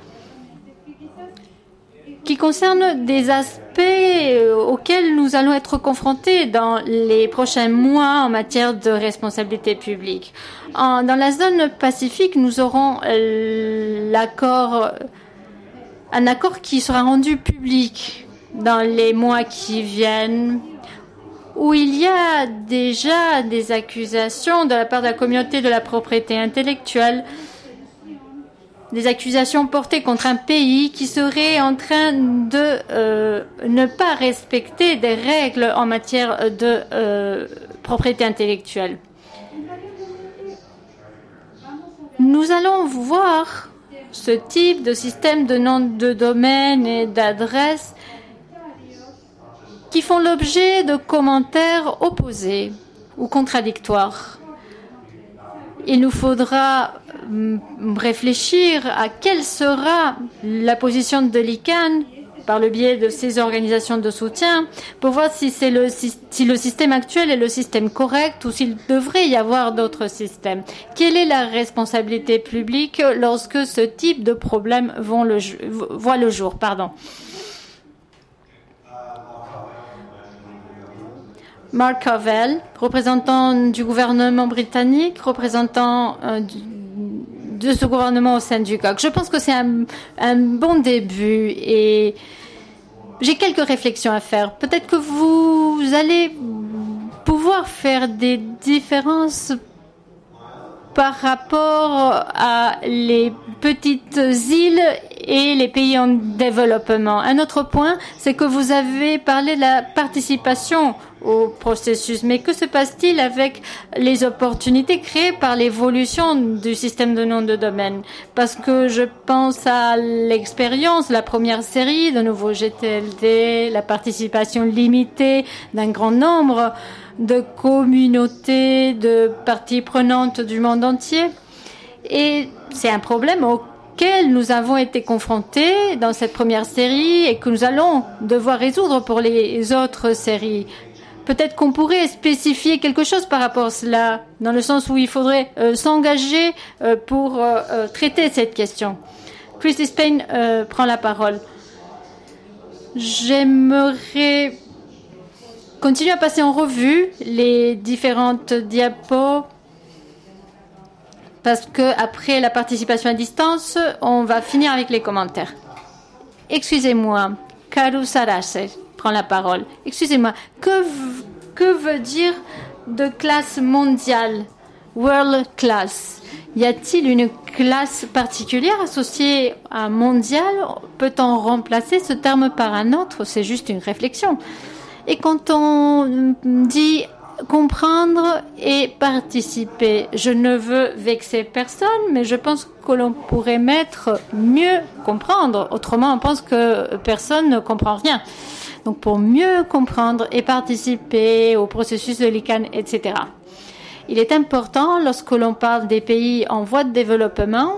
qui concernent des aspects auxquels nous allons être confrontés dans les prochains mois en matière de responsabilité publique. Dans la zone Pacifique, nous aurons un accord qui sera rendu public dans les mois qui viennent, où il y a déjà des accusations de la part de la communauté de la propriété intellectuelle, des accusations portées contre un pays qui serait en train de ne pas respecter des règles en matière de propriété intellectuelle. Nous allons voir ce type de système de nom de domaine et d'adresse qui font l'objet de commentaires opposés ou contradictoires. Il nous faudra réfléchir à quelle sera la position de l'ICANN par le biais de ces organisations de soutien pour voir si le système actuel est le système correct ou s'il devrait y avoir d'autres systèmes. Quelle est la responsabilité publique lorsque ce type de problème voit le jour, Mark Covell, représentant du gouvernement britannique, représentant de ce gouvernement au sein du GOG. Je pense que c'est un bon début et j'ai quelques réflexions à faire. Peut-être que vous allez pouvoir faire des différences par rapport à les petites îles et les pays en développement. Un autre point, c'est que vous avez parlé de la participation au processus. Mais que se passe-t-il avec les opportunités créées par l'évolution du système de nom de domaine? Parce que je pense à l'expérience, la première série de nouveaux GTLD, la participation limitée d'un grand nombre de communautés, de parties prenantes du monde entier. Et c'est un problème auquel nous avons été confrontés dans cette première série et que nous allons devoir résoudre pour les autres séries. Peut-être qu'on pourrait spécifier quelque chose par rapport à cela, dans le sens où il faudrait s'engager pour traiter cette question. Christy Spain prend la parole. J'aimerais continuer à passer en revue les différentes diapos parce que après la participation à distance, on va finir avec les commentaires. Excusez-moi, Karu Sarase prend la parole. Excusez-moi, que veut dire de classe mondiale, world class? Y a-t-il une classe particulière associée à mondial? Peut-on remplacer ce terme par un autre? C'est juste une réflexion. Et quand on dit comprendre et participer, je ne veux vexer personne, mais je pense que l'on pourrait mettre mieux comprendre. Autrement, on pense que personne ne comprend rien. Donc, pour mieux comprendre et participer au processus de l'ICANN, etc. Il est important, lorsque l'on parle des pays en voie de développement,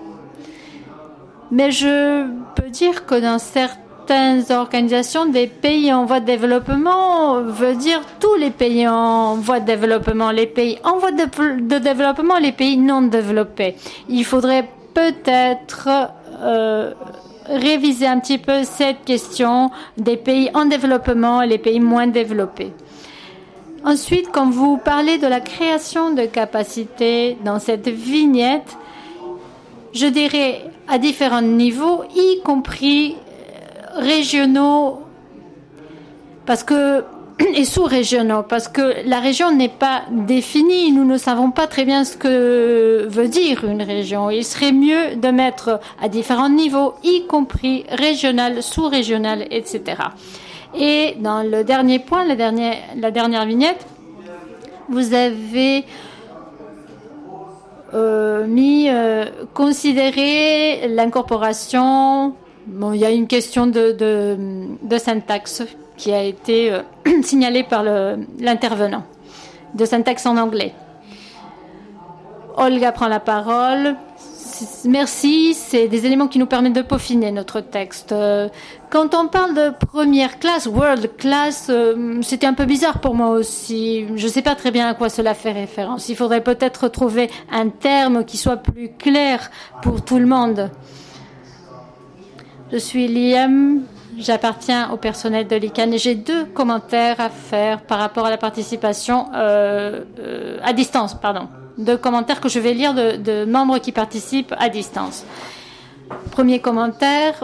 mais je peux dire que dans certaines organisations, des pays en voie de développement veut dire tous les pays en voie de développement, les pays en voie de développement, les pays non développés. Il faudrait peut-être réviser un petit peu cette question des pays en développement et les pays moins développés. Ensuite, quand vous parlez de la création de capacités dans cette vignette, je dirais à différents niveaux, y compris régionaux, et sous-régionaux, parce que la région n'est pas définie. Nous ne savons pas très bien ce que veut dire une région. Il serait mieux de mettre à différents niveaux, y compris régional, sous-régional, etc. Et dans le dernier point, la dernière vignette, vous avez considérer l'incorporation Bon, il y a une question de syntaxe qui a été signalée par l'intervenant, de syntaxe en anglais. Olga prend la parole. Merci, c'est des éléments qui nous permettent de peaufiner notre texte. Quand on parle de première classe, world class, c'était un peu bizarre pour moi aussi. Je ne sais pas très bien à quoi cela fait référence. Il faudrait peut-être trouver un terme qui soit plus clair pour tout le monde. Je suis Liam, j'appartiens au personnel de l'ICANN et j'ai 2 commentaires à faire par rapport à la participation à distance, pardon. 2 commentaires que je vais lire de membres qui participent à distance. Premier commentaire,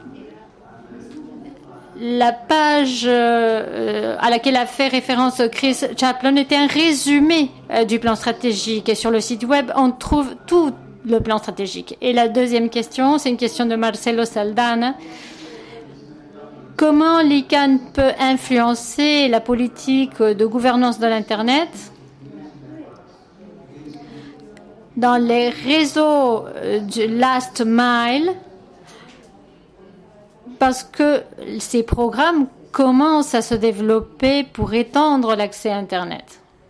la page à laquelle a fait référence Chris Chaplin était un résumé du plan stratégique et sur le site web on trouve tout le plan stratégique. Et la deuxième question, c'est une question de Marcelo Saldana. Comment l'ICANN peut influencer la politique de gouvernance de l'Internet dans les réseaux du last mile, parce que ces programmes commencent à se développer pour étendre l'accès à Internet.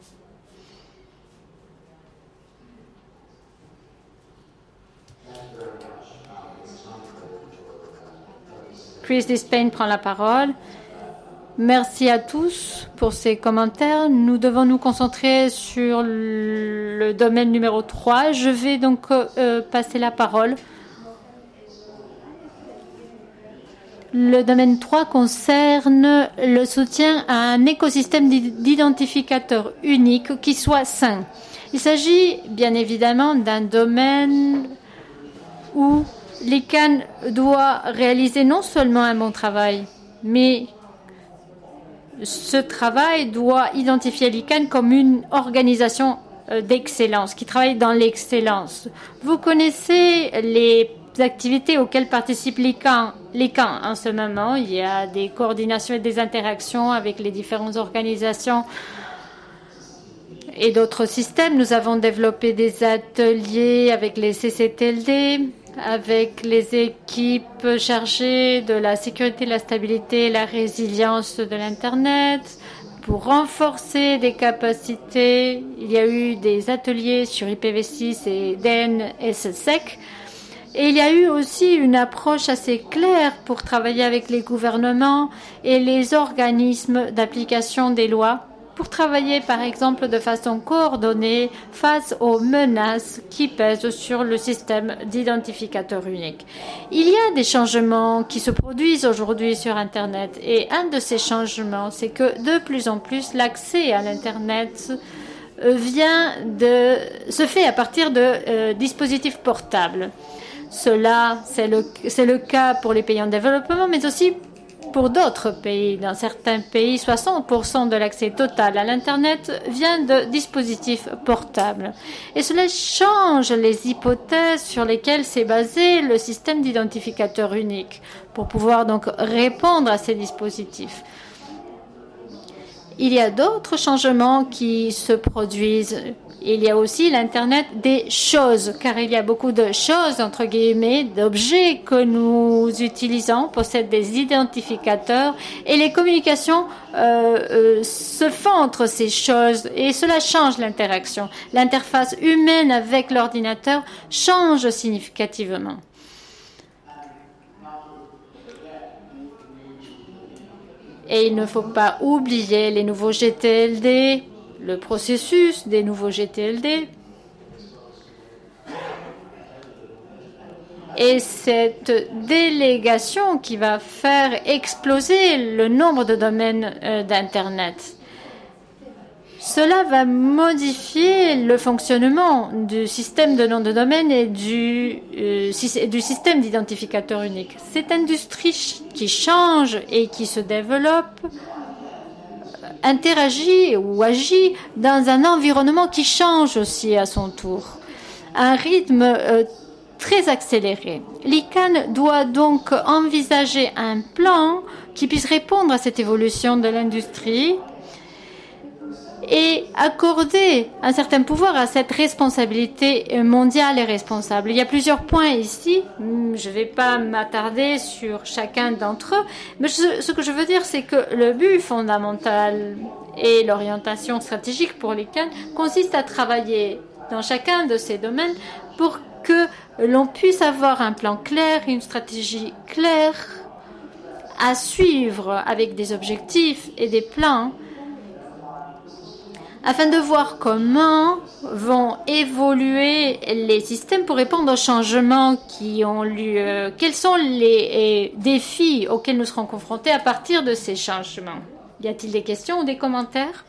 Chris Despain prend la parole. Merci à tous pour ces commentaires. Nous devons nous concentrer sur le domaine numéro 3. Je vais donc passer la parole. Le domaine 3 concerne le soutien à un écosystème d'identificateurs unique qui soit sain. Il s'agit bien évidemment d'un domaine où l'ICANN doit réaliser non seulement un bon travail, mais ce travail doit identifier l'ICANN comme une organisation d'excellence, qui travaille dans l'excellence. Vous connaissez les activités auxquelles participe l'ICANN en ce moment. Il y a des coordinations et des interactions avec les différentes organisations et d'autres systèmes. Nous avons développé des ateliers avec les CCTLD, avec les équipes chargées de la sécurité, la stabilité et la résilience de l'Internet. Pour renforcer des capacités, il y a eu des ateliers sur IPv6 et DNSSEC. Et il y a eu aussi une approche assez claire pour travailler avec les gouvernements et les organismes d'application des lois, pour travailler par exemple de façon coordonnée face aux menaces qui pèsent sur le système d'identificateur unique. Il y a des changements qui se produisent aujourd'hui sur Internet et un de ces changements, c'est que de plus en plus l'accès à l'Internet se fait à partir de dispositifs portables. Cela, c'est le cas pour les pays en développement, mais aussi pour d'autres pays. Dans certains pays, 60% de l'accès total à l'Internet vient de dispositifs portables. Et cela change les hypothèses sur lesquelles s'est basé le système d'identificateur unique pour pouvoir donc répondre à ces dispositifs. Il y a d'autres changements qui se produisent. Il y a aussi l'Internet des choses, car il y a beaucoup de choses, entre guillemets, d'objets que nous utilisons, possèdent des identificateurs, et les communications se font entre ces choses, et cela change l'interaction. L'interface humaine avec l'ordinateur change significativement. Et il ne faut pas oublier les nouveaux GTLD, le processus des nouveaux GTLD. Et cette délégation qui va faire exploser le nombre de domaines d'Internet. Cela va modifier le fonctionnement du système de nom de domaine et du système d'identificateur unique. Cette industrie qui change et qui se développe interagit ou agit dans un environnement qui change aussi à son tour, à un rythme très accéléré. L'ICANN doit donc envisager un plan qui puisse répondre à cette évolution de l'industrie et accorder un certain pouvoir à cette responsabilité mondiale et responsable. Il y a plusieurs points ici. Je ne vais pas m'attarder sur chacun d'entre eux, mais ce que je veux dire, c'est que le but fondamental et l'orientation stratégique pour l'ICANN consiste à travailler dans chacun de ces domaines pour que l'on puisse avoir un plan clair, une stratégie claire à suivre avec des objectifs et des plans afin de voir comment vont évoluer les systèmes pour répondre aux changements qui ont lieu. Quels sont les défis auxquels nous serons confrontés à partir de ces changements? Y a-t-il des questions ou des commentaires?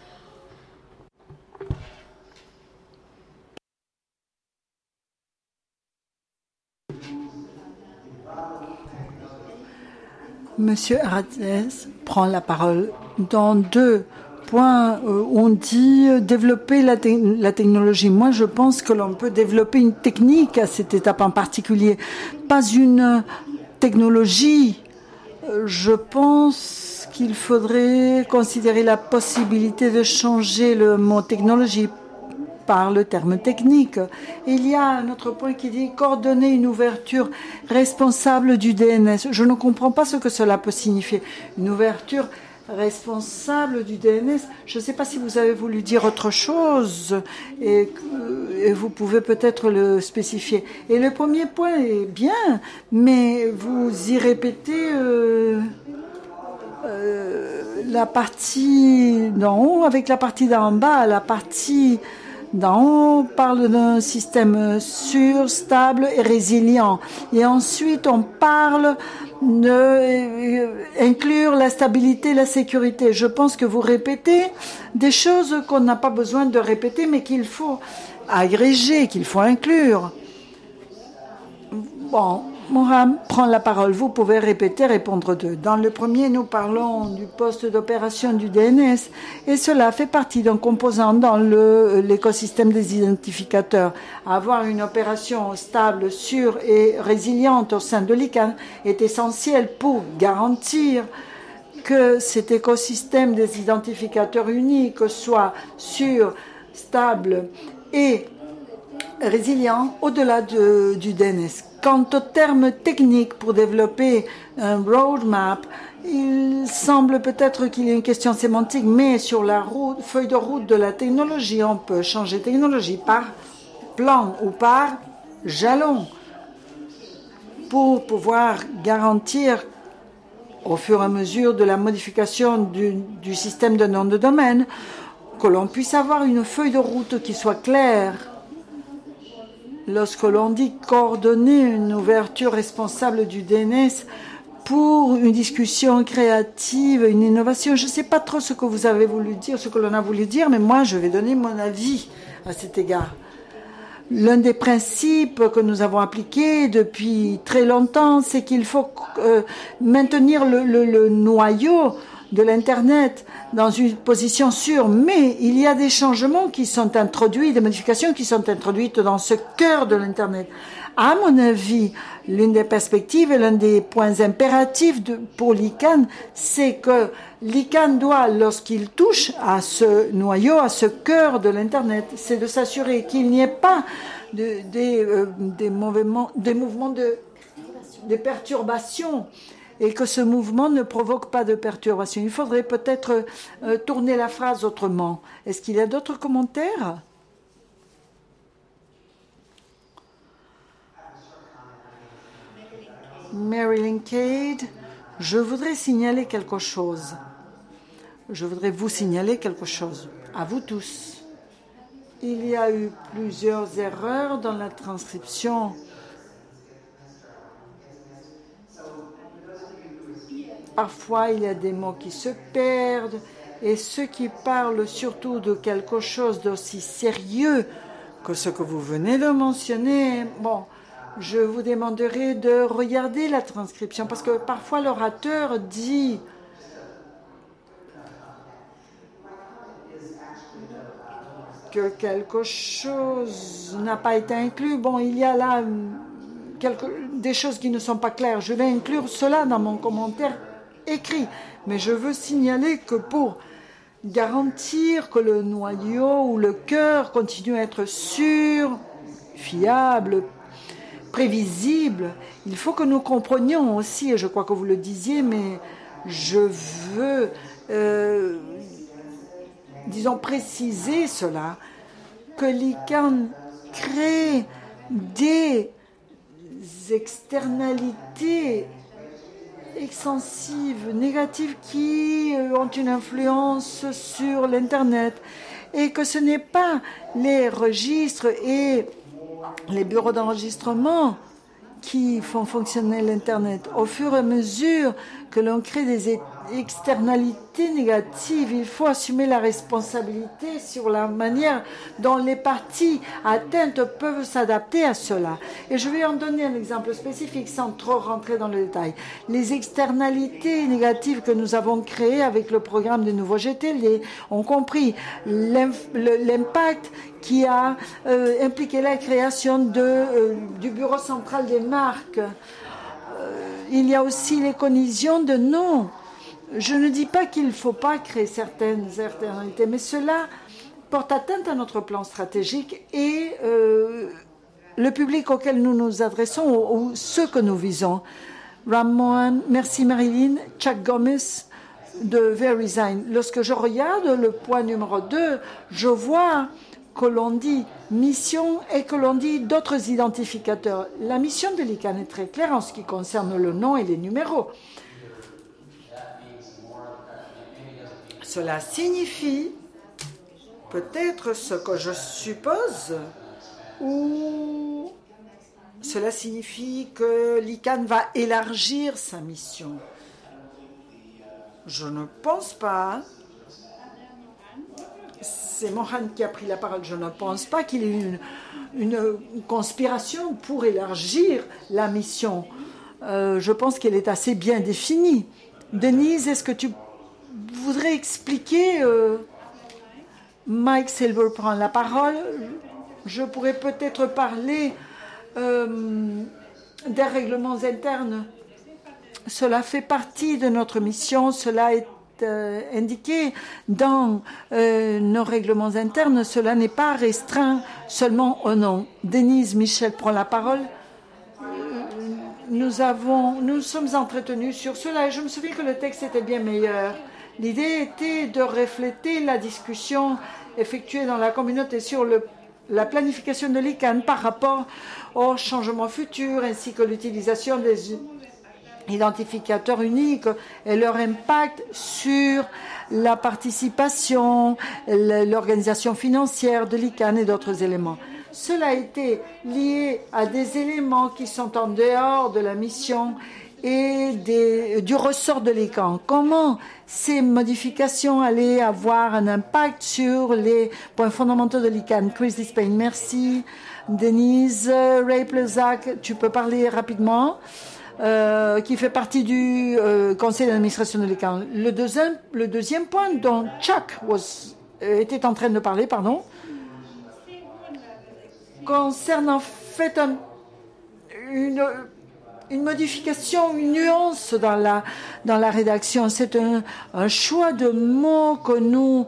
Monsieur Aradez prend la parole. Dans 2 points, on dit développer la technologie. Moi, je pense que l'on peut développer une technique à cette étape en particulier, pas une technologie. Je pense qu'il faudrait considérer la possibilité de changer le mot technologie par le terme technique. Il y a un autre point qui dit coordonner une ouverture responsable du DNS. Je ne comprends pas ce que cela peut signifier. Une ouverture responsable du DNS. Je ne sais pas si vous avez voulu dire autre chose et vous pouvez peut-être le spécifier. Et le premier point est bien, mais vous y répétez la partie d'en haut avec la partie d'en bas. La partie d'en haut, on parle d'un système sûr, stable et résilient. Et ensuite, on parle d'inclure la stabilité et la sécurité. Je pense que vous répétez des choses qu'on n'a pas besoin de répéter, mais qu'il faut agréger, qu'il faut inclure. Bon, Moram prend la parole. Vous pouvez répéter, répondre d'eux. Dans le premier, nous parlons du poste d'opération du DNS et cela fait partie d'un composant dans l'écosystème des identificateurs. Avoir une opération stable, sûre et résiliente au sein de l'ICANN est essentiel pour garantir que cet écosystème des identificateurs uniques soit sûr, stable et résilient au-delà du DNS. Quant aux termes techniques pour développer un roadmap, il semble peut-être qu'il y ait une question sémantique, mais sur la feuille de route de la technologie, on peut changer technologie par plan ou par jalon pour pouvoir garantir au fur et à mesure de la modification du système de nom de domaine que l'on puisse avoir une feuille de route qui soit claire. Lorsque l'on dit coordonner une ouverture responsable du DNS pour une discussion créative, une innovation, je ne sais pas trop ce que vous avez voulu dire, ce que l'on a voulu dire, mais moi je vais donner mon avis à cet égard. L'un des principes que nous avons appliqués depuis très longtemps, c'est qu'il faut maintenir le noyau de l'Internet dans une position sûre, mais il y a des changements qui sont introduits, des modifications qui sont introduites dans ce cœur de l'Internet. À mon avis, l'une des perspectives et l'un des points impératifs pour l'ICANN, c'est que l'ICANN doit, lorsqu'il touche à ce noyau, à ce cœur de l'Internet, c'est de s'assurer qu'il n'y ait pas des mouvements de perturbations et que ce mouvement ne provoque pas de perturbation. Il faudrait peut-être tourner la phrase autrement. Est-ce qu'il y a d'autres commentaires? Marilyn Cade, je voudrais signaler quelque chose. Je voudrais vous signaler quelque chose, à vous tous. Il y a eu plusieurs erreurs dans la transcription. Parfois, il y a des mots qui se perdent et ceux qui parlent surtout de quelque chose d'aussi sérieux que ce que vous venez de mentionner, bon, je vous demanderai de regarder la transcription parce que parfois l'orateur dit que quelque chose n'a pas été inclus. Bon, il y a là des choses qui ne sont pas claires. Je vais inclure cela dans mon commentaire écrit. Mais je veux signaler que pour garantir que le noyau ou le cœur continue à être sûr, fiable, prévisible. Il faut que nous comprenions aussi, et je crois que vous le disiez, mais je veux, disons, préciser cela, que l'ICANN crée des externalités extensives, négatives, qui ont une influence sur l'Internet, et que ce n'est pas les registres et les bureaux d'enregistrement qui font fonctionner l'Internet. Au fur et à mesure que l'on crée des externalités négatives, il faut assumer la responsabilité sur la manière dont les parties atteintes peuvent s'adapter à cela. Et je vais en donner un exemple spécifique sans trop rentrer dans le détail. Les externalités négatives que nous avons créées avec le programme de nouveaux GTL ont compris l'impact qui a impliqué la création du bureau central des marques. Il y a aussi les collisions de noms. Je ne dis pas qu'il ne faut pas créer certaines externalités, mais cela porte atteinte à notre plan stratégique et le public auquel nous nous adressons ou ceux que nous visons. Ramon, merci Marilyn, Chuck Gomez de VeriSign. Lorsque je regarde le point numéro 2, je vois que l'on dit mission et que l'on dit d'autres identificateurs. La mission de l'ICANN est très claire en ce qui concerne le nom et les numéros. Cela signifie peut-être ce que je suppose, ou cela signifie que l'ICANN va élargir sa mission. Je ne pense pas. C'est Mohan qui a pris la parole. Je ne pense pas qu'il y ait une conspiration pour élargir la mission. Je pense qu'elle est assez bien définie. Denise, est-ce que tu voudrais expliquer Mike Silver prend la parole. Je pourrais peut-être parler des règlements internes. Cela fait partie de notre mission. Cela est indiqué dans nos règlements internes. Cela n'est pas restreint seulement au nom. Denise Michel prend la parole. Nous sommes entretenus sur cela et je me souviens que le texte était bien meilleur. L'idée était de refléter la discussion effectuée dans la communauté sur la planification de l'ICANN par rapport aux changements futurs ainsi que l'utilisation des identificateurs uniques et leur impact sur la participation, l'organisation financière de l'ICANN et d'autres éléments. Cela a été lié à des éléments qui sont en dehors de la mission et du ressort de l'ICANN. Comment ces modifications allaient avoir un impact sur les points fondamentaux de l'ICANN? Chris Dispain, merci. Denise, Ray Plezak, tu peux parler rapidement, qui fait partie du conseil d'administration de l'ICANN. Le deuxième point dont Chuck était en train de parler, concerne en fait une modification, une nuance dans la rédaction. C'est un choix de mots que nous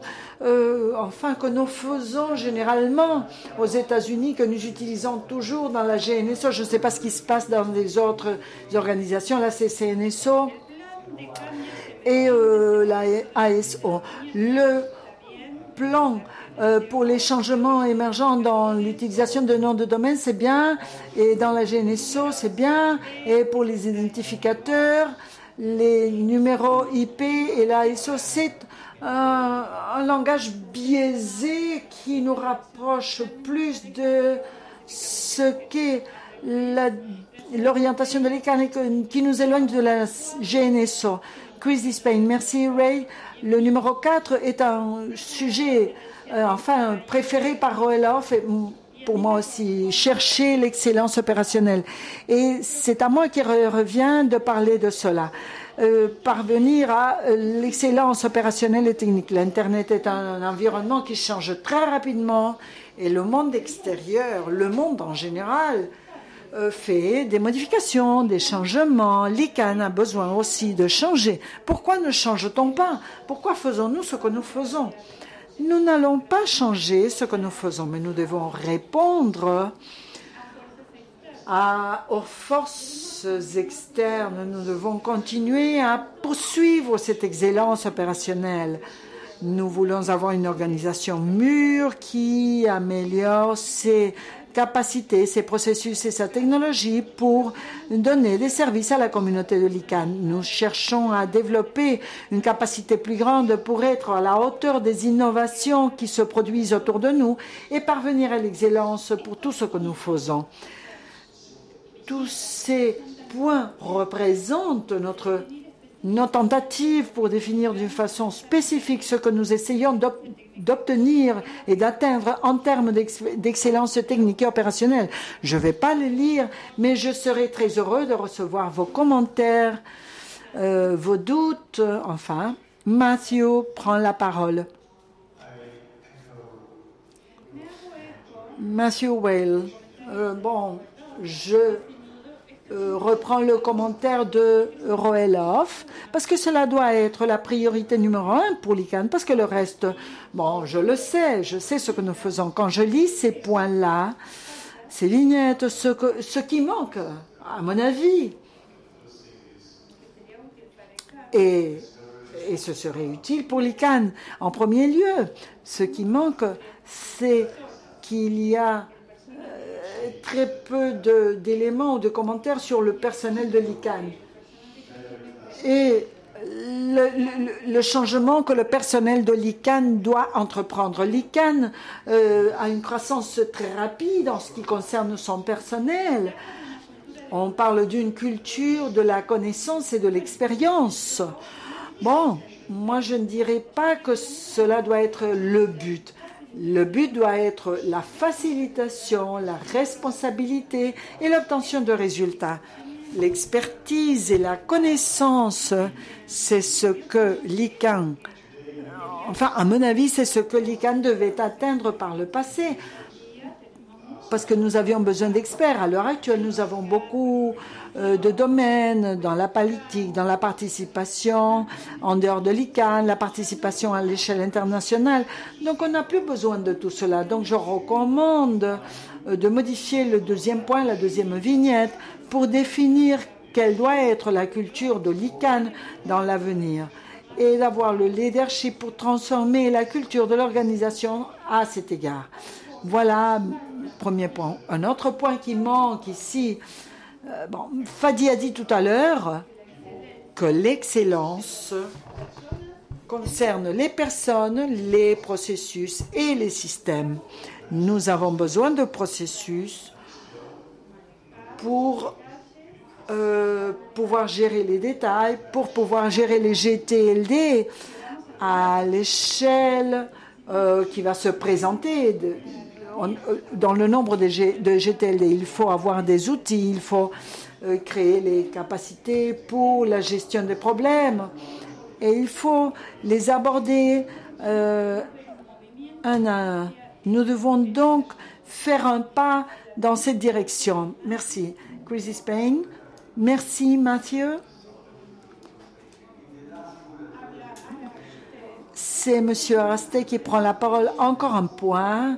faisons généralement aux États-Unis, que nous utilisons toujours dans la GNSO. Je ne sais pas ce qui se passe dans les autres organisations, la CNSO et la ASO. Le plan pour les changements émergents dans l'utilisation de noms de domaine, c'est bien, et dans la GNSO, c'est bien, et pour les identificateurs, les numéros IP et l'ASO, c'est un langage biaisé qui nous rapproche plus de ce qu'est l'orientation de l'ICANN et qui nous éloigne de la GNSO. Chris Dispain, merci Ray. Le numéro 4 est un sujet préféré par Roelof et pour moi aussi, chercher l'excellence opérationnelle. Et c'est à moi qui revient de parler de cela. Parvenir à l'excellence opérationnelle et technique. L'Internet est un environnement qui change très rapidement et le monde extérieur, le monde en général, fait des modifications, des changements. L'ICANN a besoin aussi de changer. Pourquoi ne change-t-on pas? Pourquoi faisons-nous ce que nous faisons? Nous n'allons pas changer ce que nous faisons, mais nous devons répondre aux forces externes. Nous devons continuer à poursuivre cette excellence opérationnelle. Nous voulons avoir une organisation mûre qui améliore ses capacités, ses processus et sa technologie pour donner des services à la communauté de l'ICANN. Nous cherchons à développer une capacité plus grande pour être à la hauteur des innovations qui se produisent autour de nous et parvenir à l'excellence pour tout ce que nous faisons. Tous ces points représentent nos tentatives pour définir d'une façon spécifique ce que nous essayons d'obtenir et d'atteindre en termes d'excellence technique et opérationnelle. Je ne vais pas les lire, mais je serai très heureux de recevoir vos commentaires, vos doutes. Enfin, Matthew prend la parole. Matthew Whale. Je reprends le commentaire de Roelof, parce que cela doit être la priorité numéro 1 pour l'ICANN, parce que le reste, je le sais, je sais ce que nous faisons. Quand je lis ces points-là, ces vignettes, ce qui manque, à mon avis, et ce serait utile pour l'ICANN, en premier lieu, ce qui manque, c'est qu'il y a très peu d'éléments ou de commentaires sur le personnel de l'ICANN. Et le changement que le personnel de l'ICANN doit entreprendre. L'ICANN a une croissance très rapide en ce qui concerne son personnel. On parle d'une culture de la connaissance et de l'expérience. Moi je ne dirais pas que cela doit être le but. Le but doit être la facilitation, la responsabilité et l'obtention de résultats. L'expertise et la connaissance, c'est ce que l'ICANN, à mon avis, c'est ce que l'ICANN devait atteindre par le passé. Parce que nous avions besoin d'experts. À l'heure actuelle, nous avons beaucoup de domaines dans la politique, dans la participation, en dehors de l'ICANN, la participation à l'échelle internationale. Donc, on n'a plus besoin de tout cela. Donc, je recommande de modifier le deuxième point, la deuxième vignette, pour définir quelle doit être la culture de l'ICANN dans l'avenir et d'avoir le leadership pour transformer la culture de l'organisation à cet égard. Voilà, premier point. Un autre point qui manque ici, Fadi a dit tout à l'heure que l'excellence concerne les personnes, les processus et les systèmes. Nous avons besoin de processus pour pouvoir gérer les détails, pour pouvoir gérer les GTLD à l'échelle qui va se présenter dans le nombre de GTLD. Il faut avoir des outils, il faut créer les capacités pour la gestion des problèmes et il faut les aborder un à un. Nous devons donc faire un pas dans cette direction. Merci. Chrissy Spain. Merci, Mathieu. C'est M. Arasté qui prend la parole. Encore un point.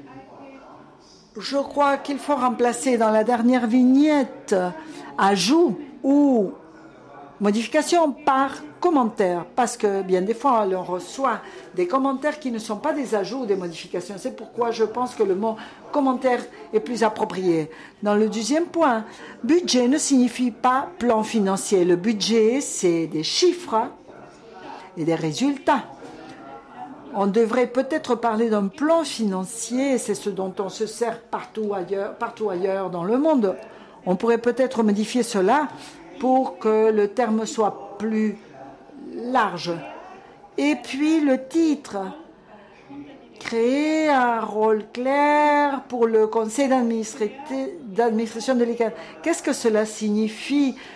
Je crois qu'il faut remplacer dans la dernière vignette ajout ou modification par commentaire, parce que bien des fois on reçoit des commentaires qui ne sont pas des ajouts ou des modifications. C'est pourquoi je pense que le mot commentaire est plus approprié. Dans le deuxième point, budget ne signifie pas plan financier. Le budget, c'est des chiffres et des résultats. On devrait peut-être parler d'un plan financier, c'est ce dont on se sert partout ailleurs dans le monde. On pourrait peut-être modifier cela pour que le terme soit plus large. Et puis le titre, créer un rôle clair pour le conseil d'administration de l'ICANN. Qu'est-ce que cela signifie?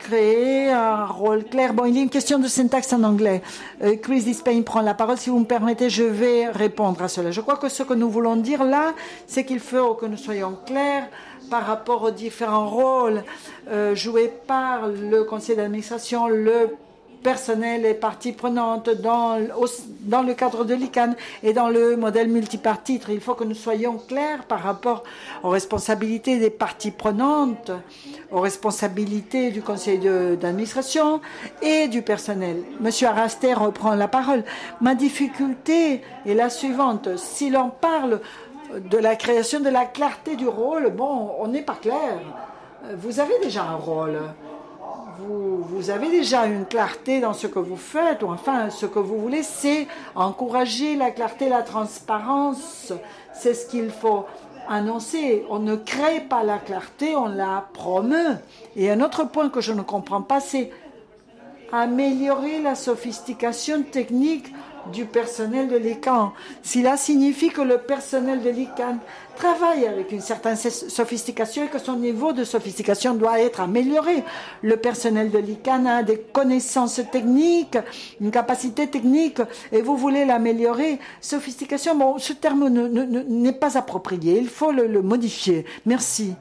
créer un rôle clair. Bon, il y a une question de syntaxe en anglais. Chris Dispain prend la parole. Si vous me permettez, je vais répondre à cela. Je crois que ce que nous voulons dire là, c'est qu'il faut que nous soyons clairs par rapport aux différents rôles joués par le conseil d'administration, le personnel et parties prenantes dans le cadre de l'ICANN et dans le modèle multipartitre. Il faut que nous soyons clairs par rapport aux responsabilités des parties prenantes, aux responsabilités du conseil d'administration et du personnel. Monsieur Araster reprend la parole. Ma difficulté est la suivante. Si l'on parle de la création de la clarté du rôle, bon, on n'est pas clair. Vous avez déjà un rôle. Vous avez déjà une clarté dans ce que vous faites, ou enfin, ce que vous voulez, c'est encourager la clarté, la transparence. C'est ce qu'il faut annoncer. On ne crée pas la clarté, on la promeut. Et un autre point que je ne comprends pas, c'est améliorer la sophistication technique du personnel de l'ICANN. Cela signifie que le personnel de l'ICANN travaille avec une certaine sophistication et que son niveau de sophistication doit être amélioré. Le personnel de l'ICANN a des connaissances techniques, une capacité technique, et vous voulez l'améliorer. Sophistication, bon, ce terme n'est pas approprié. Il faut le modifier. Merci.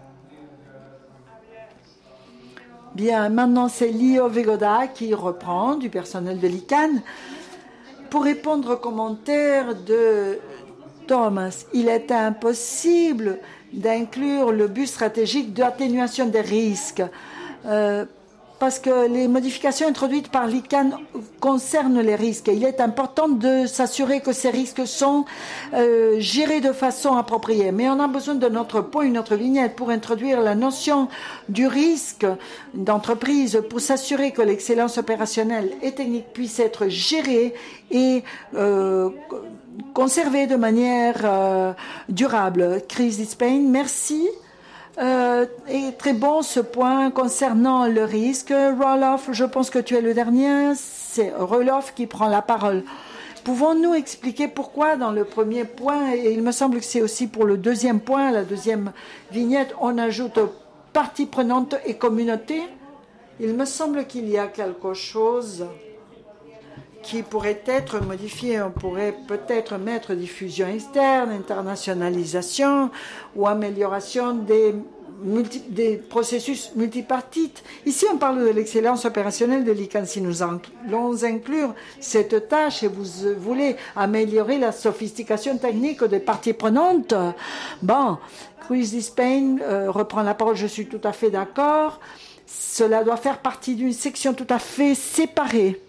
Bien, maintenant c'est Lio Vegoda qui reprend du personnel de l'ICANN. Pour répondre aux commentaires de Thomas, il est impossible d'inclure le but stratégique d'atténuation des risques parce que les modifications introduites par l'ICANN concernent les risques. Il est important de s'assurer que ces risques sont gérés de façon appropriée. Mais on a besoin de notre point, une autre vignette pour introduire la notion du risque d'entreprise pour s'assurer que l'excellence opérationnelle et technique puisse être gérée et conservée de manière durable. Chris Dispain, merci. Et très bon ce point concernant le risque. Roloff, je pense que tu es le dernier. C'est Roloff qui prend la parole. Pouvons-nous expliquer pourquoi dans le premier point, et il me semble que c'est aussi pour le deuxième point, la deuxième vignette, on ajoute parties prenantes et communauté? Il me semble qu'il y a quelque chose qui pourrait être modifié. On pourrait peut-être mettre diffusion externe, internationalisation ou amélioration des processus multipartites. Ici, on parle de l'excellence opérationnelle de l'ICANN. Si nous allons inclure cette tâche et vous voulez améliorer la sophistication technique des parties prenantes, bon, Chris Dispain reprend la parole, je suis tout à fait d'accord. Cela doit faire partie d'une section tout à fait séparée.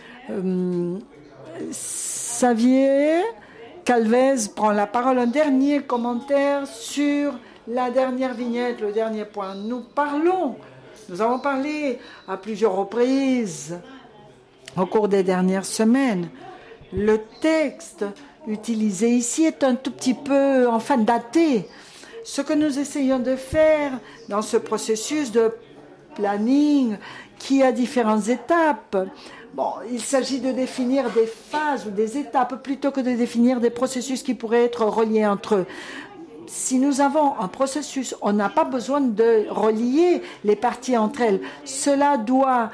Xavier Calvez prend la parole. Un dernier commentaire sur la dernière vignette, le dernier point. Nous avons parlé à plusieurs reprises au cours des dernières semaines. Le texte utilisé ici est un tout petit peu, daté. Ce que nous essayons de faire dans ce processus de planning qui a différentes étapes, bon, il s'agit de définir des phases ou des étapes plutôt que de définir des processus qui pourraient être reliés entre eux. Si nous avons un processus, on n'a pas besoin de relier les parties entre elles. Cela doit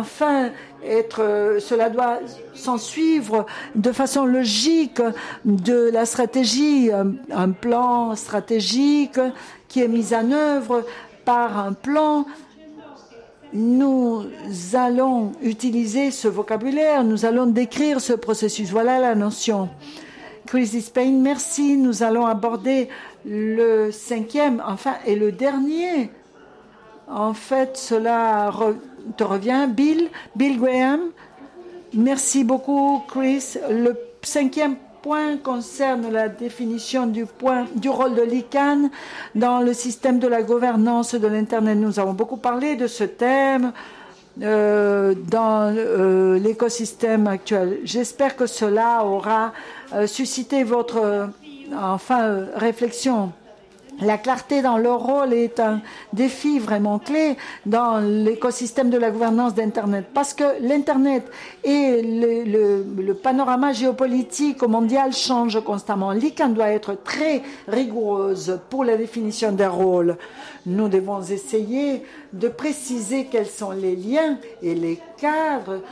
s'en suivre de façon logique de la stratégie, un plan stratégique qui est mis en œuvre par un plan. Nous allons utiliser ce vocabulaire, nous allons décrire ce processus. Voilà la notion. Chris Dispain, merci. Nous allons aborder le cinquième, et le dernier. En fait, cela te revient. Bill Graham, merci beaucoup, Chris. Le cinquième point concerne la définition du rôle de l'ICANN dans le système de la gouvernance de l'Internet. Nous avons beaucoup parlé de ce thème dans l'écosystème actuel. J'espère que cela aura suscité votre réflexion. La clarté dans leur rôle est un défi vraiment clé dans l'écosystème de la gouvernance d'Internet. Parce que l'Internet et le panorama géopolitique mondial changent constamment. L'ICANN doit être très rigoureuse pour la définition des rôles. Nous devons essayer de préciser quels sont les liens et les cadres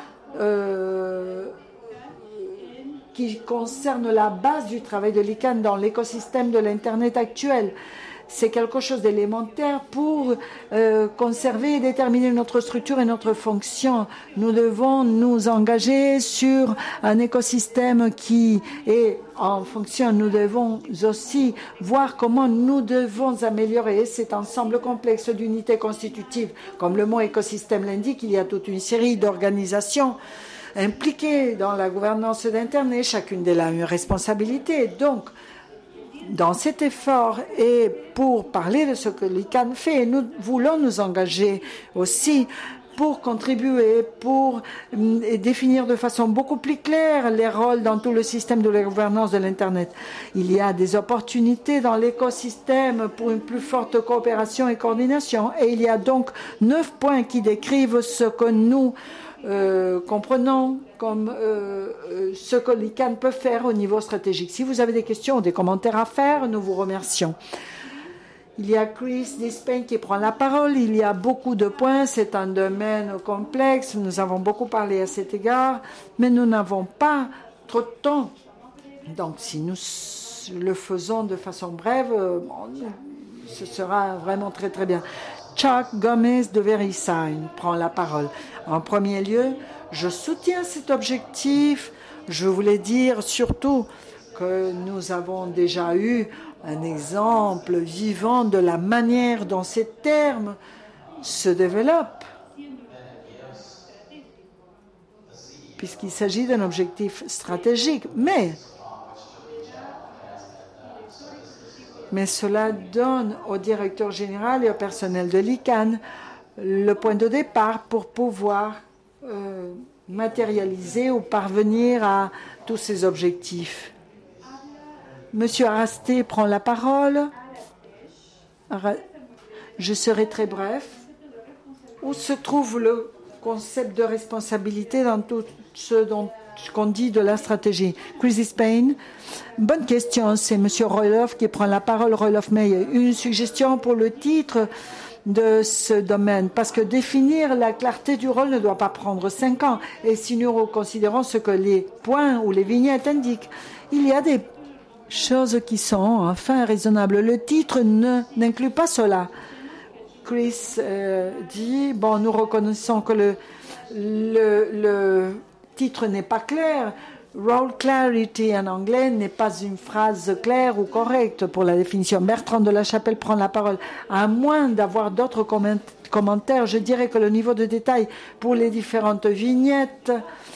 qui concerne la base du travail de l'ICANN dans l'écosystème de l'Internet actuel. C'est quelque chose d'élémentaire pour conserver et déterminer notre structure et notre fonction. Nous devons nous engager sur un écosystème qui est en fonction. Nous devons aussi voir comment nous devons améliorer cet ensemble complexe d'unités constitutives. Comme le mot écosystème l'indique, il y a toute une série d'organisations impliquées dans la gouvernance d'Internet, chacune d'elles a une responsabilité. Donc, dans cet effort et pour parler de ce que l'ICANN fait, nous voulons nous engager aussi pour contribuer, pour définir de façon beaucoup plus claire les rôles dans tout le système de la gouvernance de l'Internet. Il y a des opportunités dans l'écosystème pour une plus forte coopération et coordination. Et il y a donc 9 points qui décrivent ce que nous comprenons comme ce que l'ICANN peut faire au niveau stratégique. Si vous avez des questions ou des commentaires à faire, nous vous remercions. Il y a Chris Dispain qui prend la parole. Il y a beaucoup de points. C'est un domaine complexe. Nous avons beaucoup parlé à cet égard, mais nous n'avons pas trop de temps. Donc, si nous le faisons de façon brève, ce sera vraiment très, très bien. Chuck Gomez de VeriSign prend la parole. En premier lieu, je soutiens cet objectif. Je voulais dire surtout que nous avons déjà eu un exemple vivant de la manière dont ces termes se développent, puisqu'il s'agit d'un objectif stratégique. Mais cela donne au directeur général et au personnel de l'ICANN le point de départ pour pouvoir matérialiser ou parvenir à tous ces objectifs. Monsieur Arasté prend la parole. Je serai très bref. Où se trouve le concept de responsabilité dans tout ce qu'on dit de la stratégie? Chris Spain. Bonne question. C'est Monsieur Roloff qui prend la parole. Roloff Meyer. Une suggestion pour le titre de ce domaine, parce que définir la clarté du rôle ne doit pas prendre 5 ans. Et si nous considérons ce que les points ou les vignettes indiquent, il y a des choses qui sont enfin raisonnables. Le titre n'inclut pas cela. Chris dit, bon, nous reconnaissons que le titre n'est pas clair. Role clarity en anglais n'est pas une phrase claire ou correcte pour la définition. Bertrand de la Chapelle prend la parole. À moins d'avoir d'autres commentaires, je dirais que le niveau de détail pour les différentes vignettes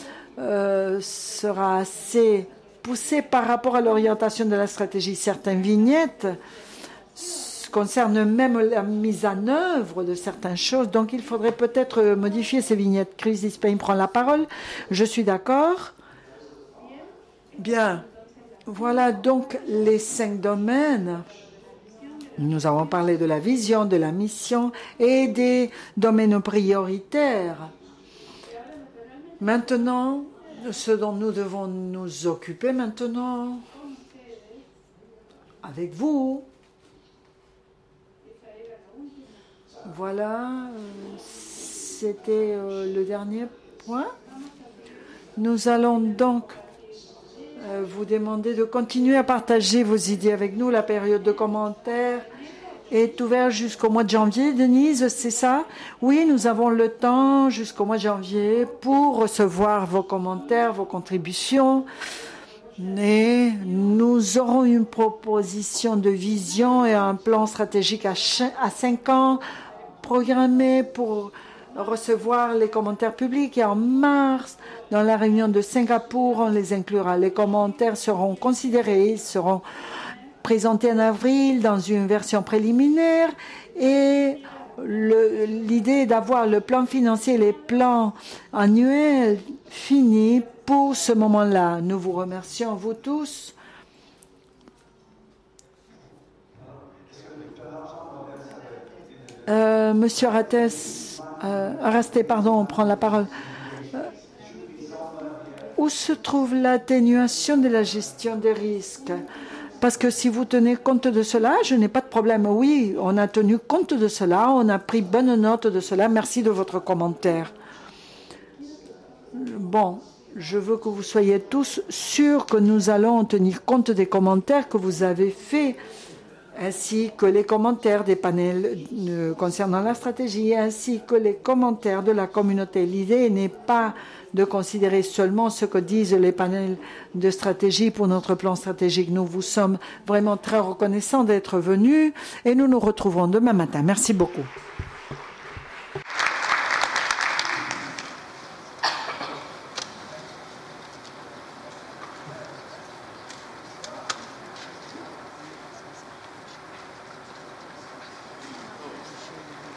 sera assez poussé par rapport à l'orientation de la stratégie. Certaines vignettes concernent même la mise en œuvre de certaines choses, donc il faudrait peut-être modifier ces vignettes. Chris Dispain prend la parole. Je suis d'accord. Bien, voilà donc les 5 domaines. Nous avons parlé de la vision, de la mission et des domaines prioritaires. Maintenant, ce dont nous devons nous occuper maintenant, avec vous, voilà, c'était le dernier point. Nous allons donc vous demander de continuer à partager vos idées avec nous. La période de commentaires est ouverte jusqu'au mois de janvier. Denise, c'est ça? Oui, nous avons le temps jusqu'au mois de janvier pour recevoir vos commentaires, vos contributions. Et nous aurons une proposition de vision et un plan stratégique à 5 ans programmé pour recevoir les commentaires publics, et en mars, dans la réunion de Singapour, on les inclura. Les commentaires seront considérés, seront présentés en avril dans une version préliminaire, et l'idée est d'avoir le plan financier et les plans annuels finis pour ce moment-là. Nous vous remercions, vous tous. Monsieur Arasté, on prend la parole. Où se trouve l'atténuation de la gestion des risques? Parce que si vous tenez compte de cela, je n'ai pas de problème. Oui, on a tenu compte de cela, on a pris bonne note de cela. Merci de votre commentaire. Bon, je veux que vous soyez tous sûrs que nous allons tenir compte des commentaires que vous avez faits, ainsi que les commentaires des panels concernant la stratégie, ainsi que les commentaires de la communauté. L'idée n'est pas de considérer seulement ce que disent les panels de stratégie pour notre plan stratégique. Nous vous sommes vraiment très reconnaissants d'être venus et nous nous retrouverons demain matin. Merci beaucoup.